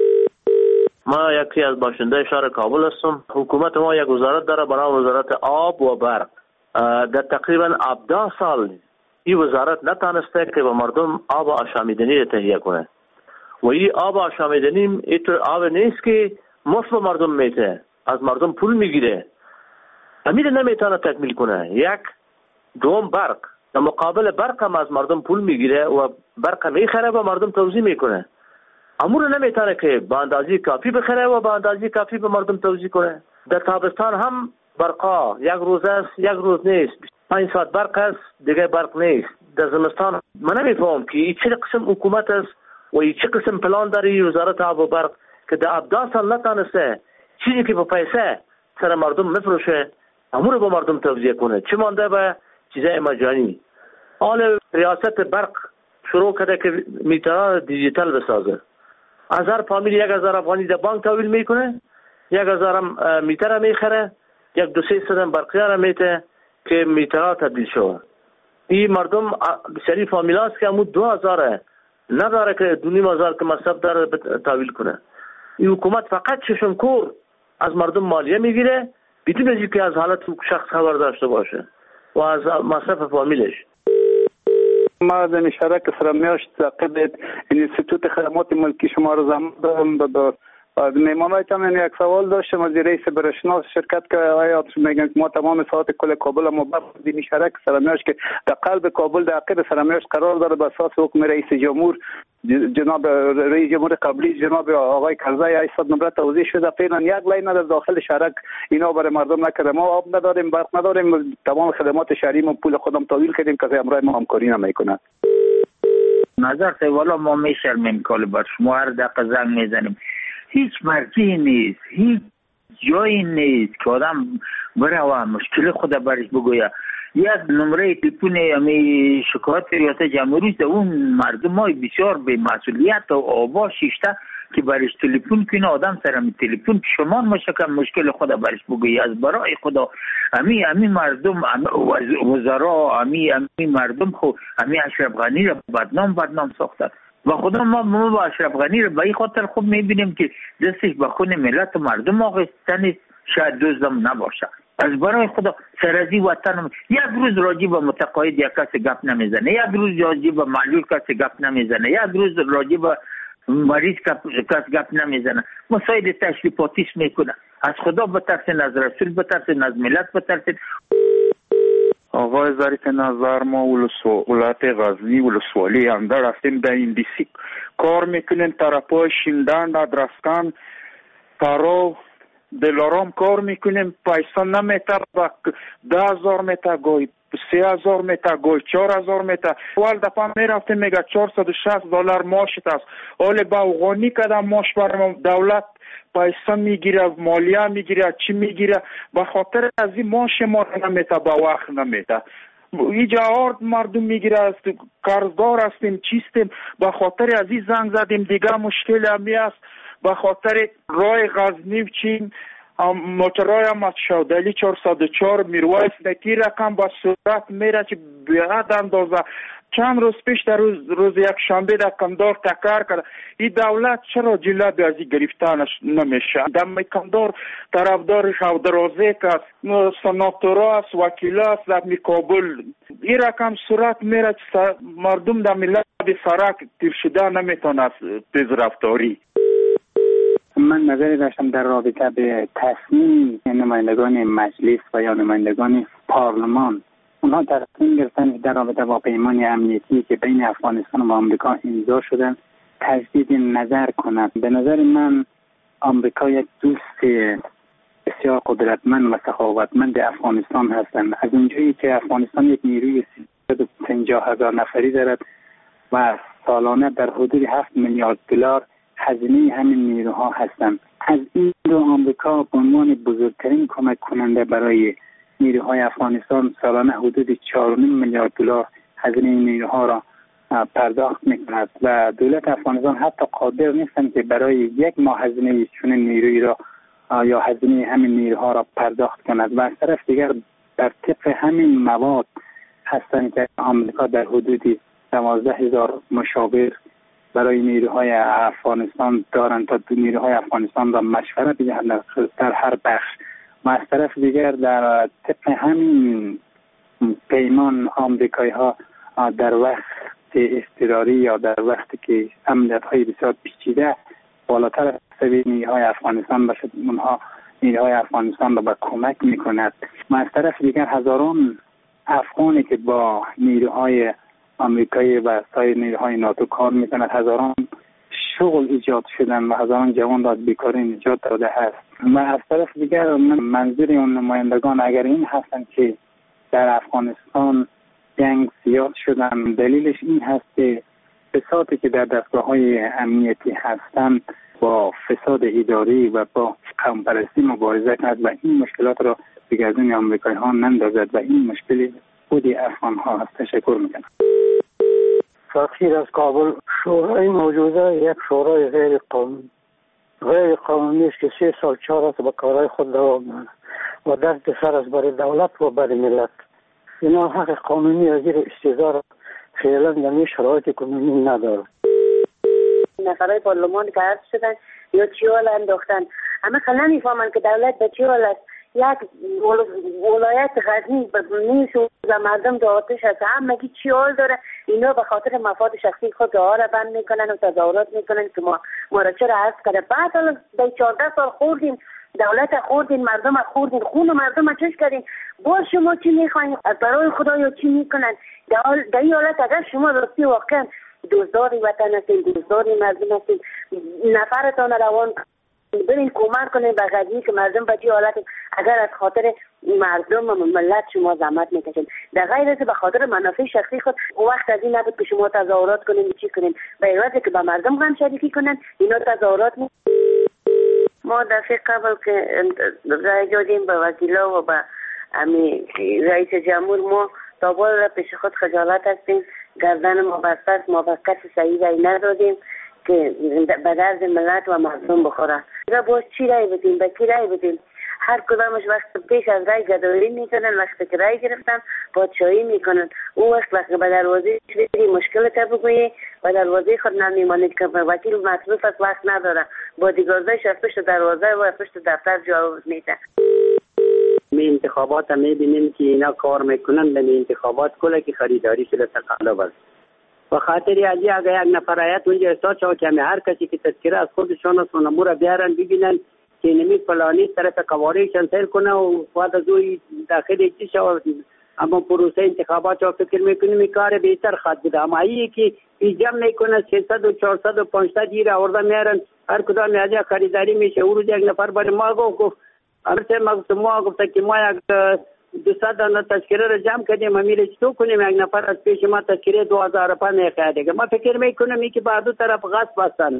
ما یکی از باشنده شهر کابل هستم. حکومت ما یک وزارت داره به نام وزارت آب و برق. در تقریبا هفده سال این وزارت نتانسته که به مردم آب آشامیدنی تهیه کنه و این آب آشامیدنی اینطور آب نیست که مفت به مردم میته، از مردم پول میگیره، امیر نمیتونه تکمیل کنه. یک دوم برق، در مقابل برق هم از مردم پول میگیره و برق میخره و مردم توزیع میکنه. امور نمیتونه که به اندازه کافی بخره و به اندازه کافی به مردم توزیع کنه. در تابستان هم برقا یک روز است یک روز نیست، پنج ساعت برق است دیگه برق نیست. در زمستان من نمیفهم که این چه قسم حکومت است و این چه قسم پلان داری وزارت آب و برق که در هفده سال نتانسته چیزی که به پیسه سر مردم مفروشه امور به مردم توزیع کنه. چه مانده به چیزای مجانی. حال ریاست برق شروع کرده که میترها دیجیتال بسازه. از هر فامیل یک هزار افغانی در بانک تحویل میکنه، یک هزار هم میتر میخره، یک دو سه صدم برقیار میته که میترها تبدیل شده. این مردم بسیاری فامیل هست که همون دو هزاره نداره که دو نیم هزار که مصرف داره تحویل کنه. این حکومت فقط چشم کور از مردم مالیه میگیره بدون از اینکه از حالت شخص خبر داشته باشه و از مصرف فامیلش.
ما در شرک سرمیاشت تعقیب انستیتوت خدمات ملکی شما رو زمان دادم. میمانای تام یک سوال داشتم از رئیس برشناس شرکت که آیا میگن ما تمام ساعت کل کابل ما بر دینی شرک سرمیاشت که در قلب کابل در عقب سرمیاشت قرار داره به اساس حکم رئیس جمهور جناب رئیس جمهور قبلی جناب آقای کرزی هشتصد نمره توضیح شده. فعلا یک لاین در داخل شرک اینا برای مردم نکرده. ما آب نداریم، برق نداریم، تمام خدمات شهری ما پول خودم تحویل کردیم که امروز ما همکاری نمیکنه.
نظر ته والا ما میشرمیم کال بر شما هر دقیقه زنگ میزنیم. هیچ مرجعی نیست، هیچ جایی نیست که آدم بره و مشکل خود برش بگویه. یک نمره تلفن امی شکایت ریاست جمهوری است، اون مردم های بسیار به مسئولیت و آبا شیشته که برش تلفن کنه، آدم سرم تلفن شما مشکل مشکل خود برش بگویه. از برای خدا امی امی مردم وزرا امی امی مردم خو امی اشرف غنی را بدنام بدنام ساخته و خدا ما ما با اشرف غنی را به این خاطر خوب میبینیم که دستش به خون ملت و مردم آغستن شاید دوزدم نباشه. از برای خدا سرزی وطن یک روز راجع به متقاعد یک کسی گپ نمیزنه، یک روز راجع به معلول کسی گپ نمیزنه، یک روز راجع به مریض کسی گپ نمیزنه. مسائل تشریفاتیش میکنه. از خدا بترسین، از رسول بترسین، از ملت بترسین.
آقای ظریف نظر، ما ولایت غزنی ولسوالی اندر هستیم، در این دیسی کار میکنیم. طرفای شیندان، ادرسکان، تارو، دلارام کار میکنیم. پیسا نمیته، ده هزار میته، گوی سه هزار میته، گوی چهار هزار میته. اول دفعه میرفتیم میگه چهارصد و شصت دلار ماشت است. حالا با افغانی کدام ماش برام دولت پیسا میگیره، مالیه میگیره، چی میگیره؟ به خاطر از این ماش ما نمیته، با وقت نمیته. اینجا آرد مردم میگیره، قرضدار هستیم، چیستیم. به خاطر از این زنگ زدیم. دیگه مشکل همی است. به خاطر رای غزنی چین موترای هم شودلی چهارصد و چهار میرویس نکی رقم با صورت میره که بیاد اندازه. چند روز پیش در روز, روز یک شنبه در کندار تکرار کرد. این دولت چرا جلوی از این گرفتانش نمیشه؟ در کندار طرفدار شودرازه که سناتورا است، وکیل است در کابل. این رقم صورت میره که مردم در ملت به سرک تیر شده نمیتونه تیز رفتاری.
من نظری داشتم در رابطه به تصمیم نمایندگان مجلس و یا نمایندگان پارلمان. اونها تصمیم گرفتن در رابطه با پیمان امنیتی که بین افغانستان و آمریکا امضا شدن تجدید نظر کنند. به نظر من آمریکا یک دوست بسیار قدرتمند و سخاوتمند افغانستان هستند. از اونجایی که افغانستان یک نیروی سیصد و پنجاه هزار نفری دارد و سالانه در حدود هفت میلیارد دلار هزینه همین نیروها هستند. از این رو آمریکا به عنوان بزرگترین کمک کننده برای نیروهای افغانستان سالانه حدود چهار و نیم میلیارد دلار هزینه نیروها را پرداخت میکند و دولت افغانستان حتی قادر نیستند که برای یک ماه هزینه چنین نیرویی را یا هزینه همین نیروها را پرداخت کند. و از طرف دیگر در طبق همین مواد هستند که آمریکا در حدود دوازده هزار مشاور برای نیروهای افغانستان دارند تا نیروهای افغانستان را مشورت بدهند در هر بخش. و از طرف دیگر در طبق همین پیمان آمریکایی ها در وقت اضطراری یا در وقتی که امنیت های بسیار پیچیده بالاتر سوی نیروهای افغانستان باشد، اونها نیروهای افغانستان را به کمک میکند. و از طرف دیگر هزاران افغانی که با نیروهای آمریکایی و سایر نیروهای ناتو کار میکند، هزاران شغل ایجاد شدن و هزاران جوان را از بیکاری نجات داده است. و از طرف دیگر من منظور اون نمایندگان اگر این هستند که در افغانستان جنگ زیاد شدن، دلیلش این هست که فسادی که در دستگاه‌های امنیتی هستند با فساد اداری و با قوم‌پرستی مبارزه کند و این مشکلات را به گردن آمریکایی ها نندازد و این مشکل خود افغان ها است. تشکر میکنم.
سفیر از کابل. شورای موجوده یک شورای غیر قانونی غیر قانونی است که سه سال چهار است به کارهای خود دوام می‌دهد و دست سر از برای دولت و برای ملت. اینا حق قانونی از زیر استیضا فعلا در این شرایط قانونی نداره.
نفرهای پارلمان که عرض شدن یا چی حال انداختن، همه خیلی نمیفهمن که دولت به چی حال است. یک ولایت غزنی نیست و مردم در آتش هست، همگی چی حال داره. اینا به خاطر مفاد شخصی خود راه را بند میکنن و تظاهرات میکنن که ما ما را چرا عرض کرده. بعد حالا در چهارده سال خوردیم، دولت خوردین، مردم خوردین، خون مردم چش کردین، باز شما چی میخواین؟ از برای خدا یا چی میکنن؟ در این حالت اگر شما راستی واقعا دوزداری وطن هستین، دوزداری مردم هستین، نفرتان روان برین کمک کنین به غزنی که مردم به چی حالت. اگر از خاطر مردم و ملت شما زحمت میکشین، در غیر از به خاطر منافع شخصی خود وقت از این نبود که شما تظاهرات کنین چی کنین، به عوض که به مردم هم شریکی کنن اینا تظاهرات می... ما دفعه قبل که رای دادیم به وکیلا و به امی رئیس جمهور، ما تا بالا پیش خود خجالت هستیم، گردن ما بسته است، ما به کسی صحیح رای ندادیم که به درد ملت و مردم بخوره. باز چی رای بدیم؟ به کی رای بدیم؟ هر کدامش وقت پیش از رای گدایی میکنن، وقتی که رای گرفتن پادشاهی میکنن. اون وقت وقتی به دروازه بدی مشکل تا بگویی و دروازه خود نمیمانید که وکیل مصروف است، وقت نداره، با دیگرزش از پشت دروازه و از پشت دفتر جواب میده.
انتخابات میبینیم که اینا کار میکنن به انتخابات کله که خریداری شده تقلب است. و خاطر ازی اگر یک نفر آیت اونجا احساس شد که هر کسی که تذکره از خودشان است اونمو را بیارن ببینن که نمی فلانی طرف قوارشان سیر کنه و بعد از اوی داخل چی شد. اما پروسه انتخابات رو فکر میکنیم کار بهتر خواهد بود. اماایی که جمع میکنه سیصد و چهارصد و پانصد گیره آورده میارن هر کدام از خریداری میشه. او روز یک نفر برای ما گفت البته ما گفت که ما یک دوصد دانه تذکره رو جمع کردیم و میره چطور کنیم یک نفر از پیش ما تذکره دو هزار پا نخواهد دیگه. ما فکر میکنم ای که بعد دو طرف غصب هستن.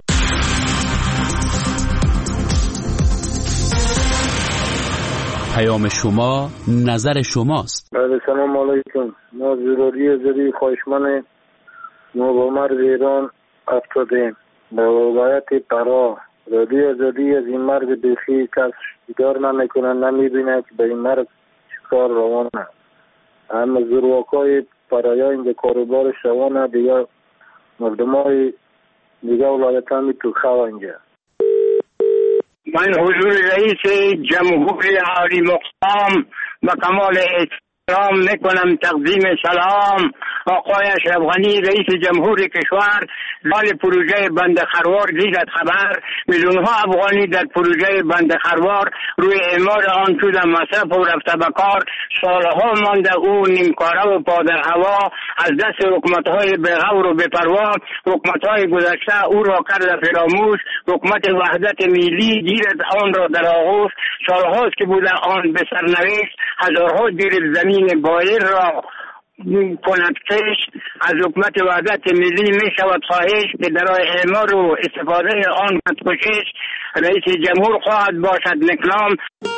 پیام شما نظر شماست.
بله سلام علیکم. ما ضروری زدی خواهشمن نوبامر ایران افتادیم به ولایت پرا. رادی ازادی از این مرد بیخی کس دیدار نمیکنن نمیبینه که به این مرد چکار روانه. اما زرواکای پرایا اینجا کاروبارش روانه دیگه مردم های دیگه ولایت همی تو خواه اینجا.
من حضور رئیس جمهوری عالی مقام با کمال احترام میکنم تقدیم سلام آقای اشرف غنی رئیس جمهور کشور. مال پروژه بند خروار دیدت خبر میلیون ها افغانی در پروژه بند خروار روی اعمار آن شدن مصرف و رفته به کار. سالها مانده او نیمکاره و پا در هوا از دست حکومت های بغور و بپروا. حکومت های گذشته او را کرده فراموش. حکومت وحدت ملی گیرد آن را در آغوش. سالهاست که بوده آن به سرنوشت هزارها دیر زمین بایر را کند کش. از حکومت وحدت ملی می شود خواهش که در اعمار و استفاده آن کشش. رئیس جمهور خواهد باشد نکلام.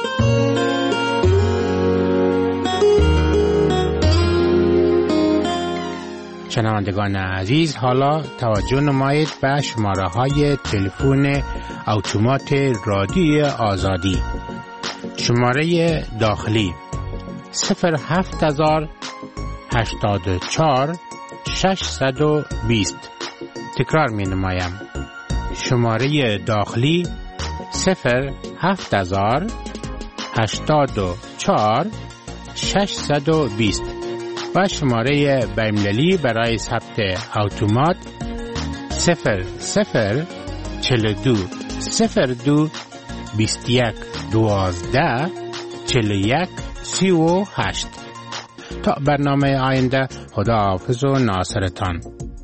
شنوندگان عزیز، حالا توجه نمایید به شماره های تلفن اتومات رادیو آزادی. شماره داخلی صفر هفت هزار هشتاد و چهار ششصد و بیست. تکرار می نمایم. شماره داخلی صفر هفت هزار هشتاد و چهار ششصد و بیست و شماره بین‌المللی برای ثبت اتومات صفر صفر چهل و دو صفر دو بیست و یک دوازده چهل و یک سی و هشت. تا برنامه آینده، خدا حافظ و ناصرتان.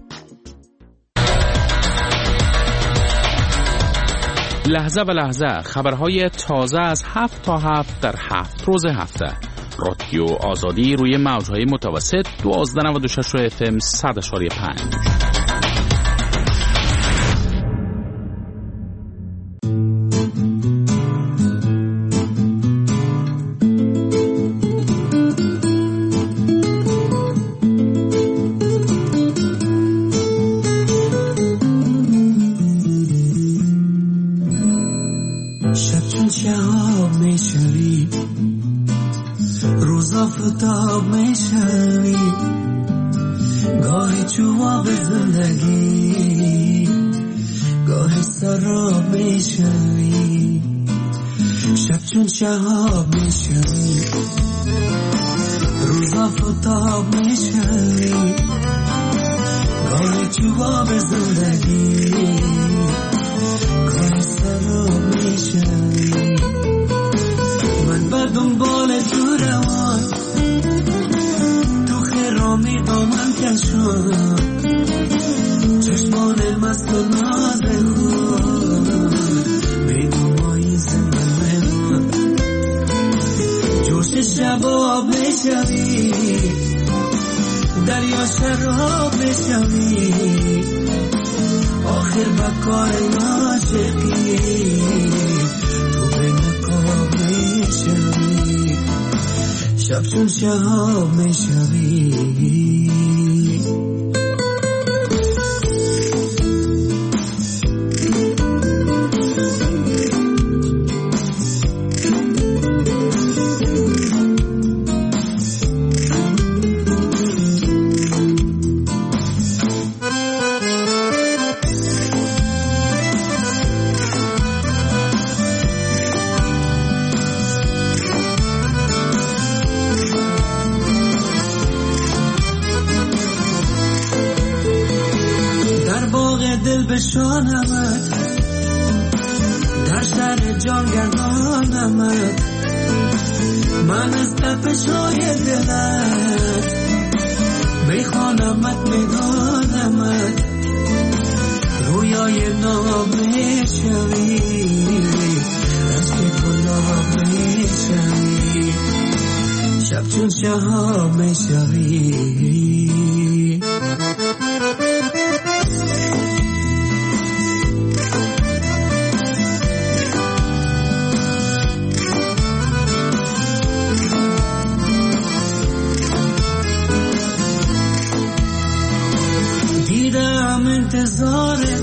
لحظه به لحظه خبرهای تازه از هفت تا هفت در هفت روز هفته. رادیو آزادی روی موجهای متوسط دوازده نود و شش اف ام صد اشاری پنج.
شهاب میشوی روزا فتاب میشوی گاهی جواب زندگی گاهی سراب میشوی. من بر دنبال تو روان تو خیرامی دامن کشان چشمان مست و ناز خود میدومایی زمان شباب میشوی دریا شراب میشوی آخر بکار عاشقی تو به نقاب میشوی شب چون شهاب میشوی. دل بشانمت، در شهر جان گردانمت، من از تپش‌های دلت میخوانمت میدانمت، رویای نام میشوی، رسم گلاب میشوی، شب چون شهاب میشوی. دیدم انتظار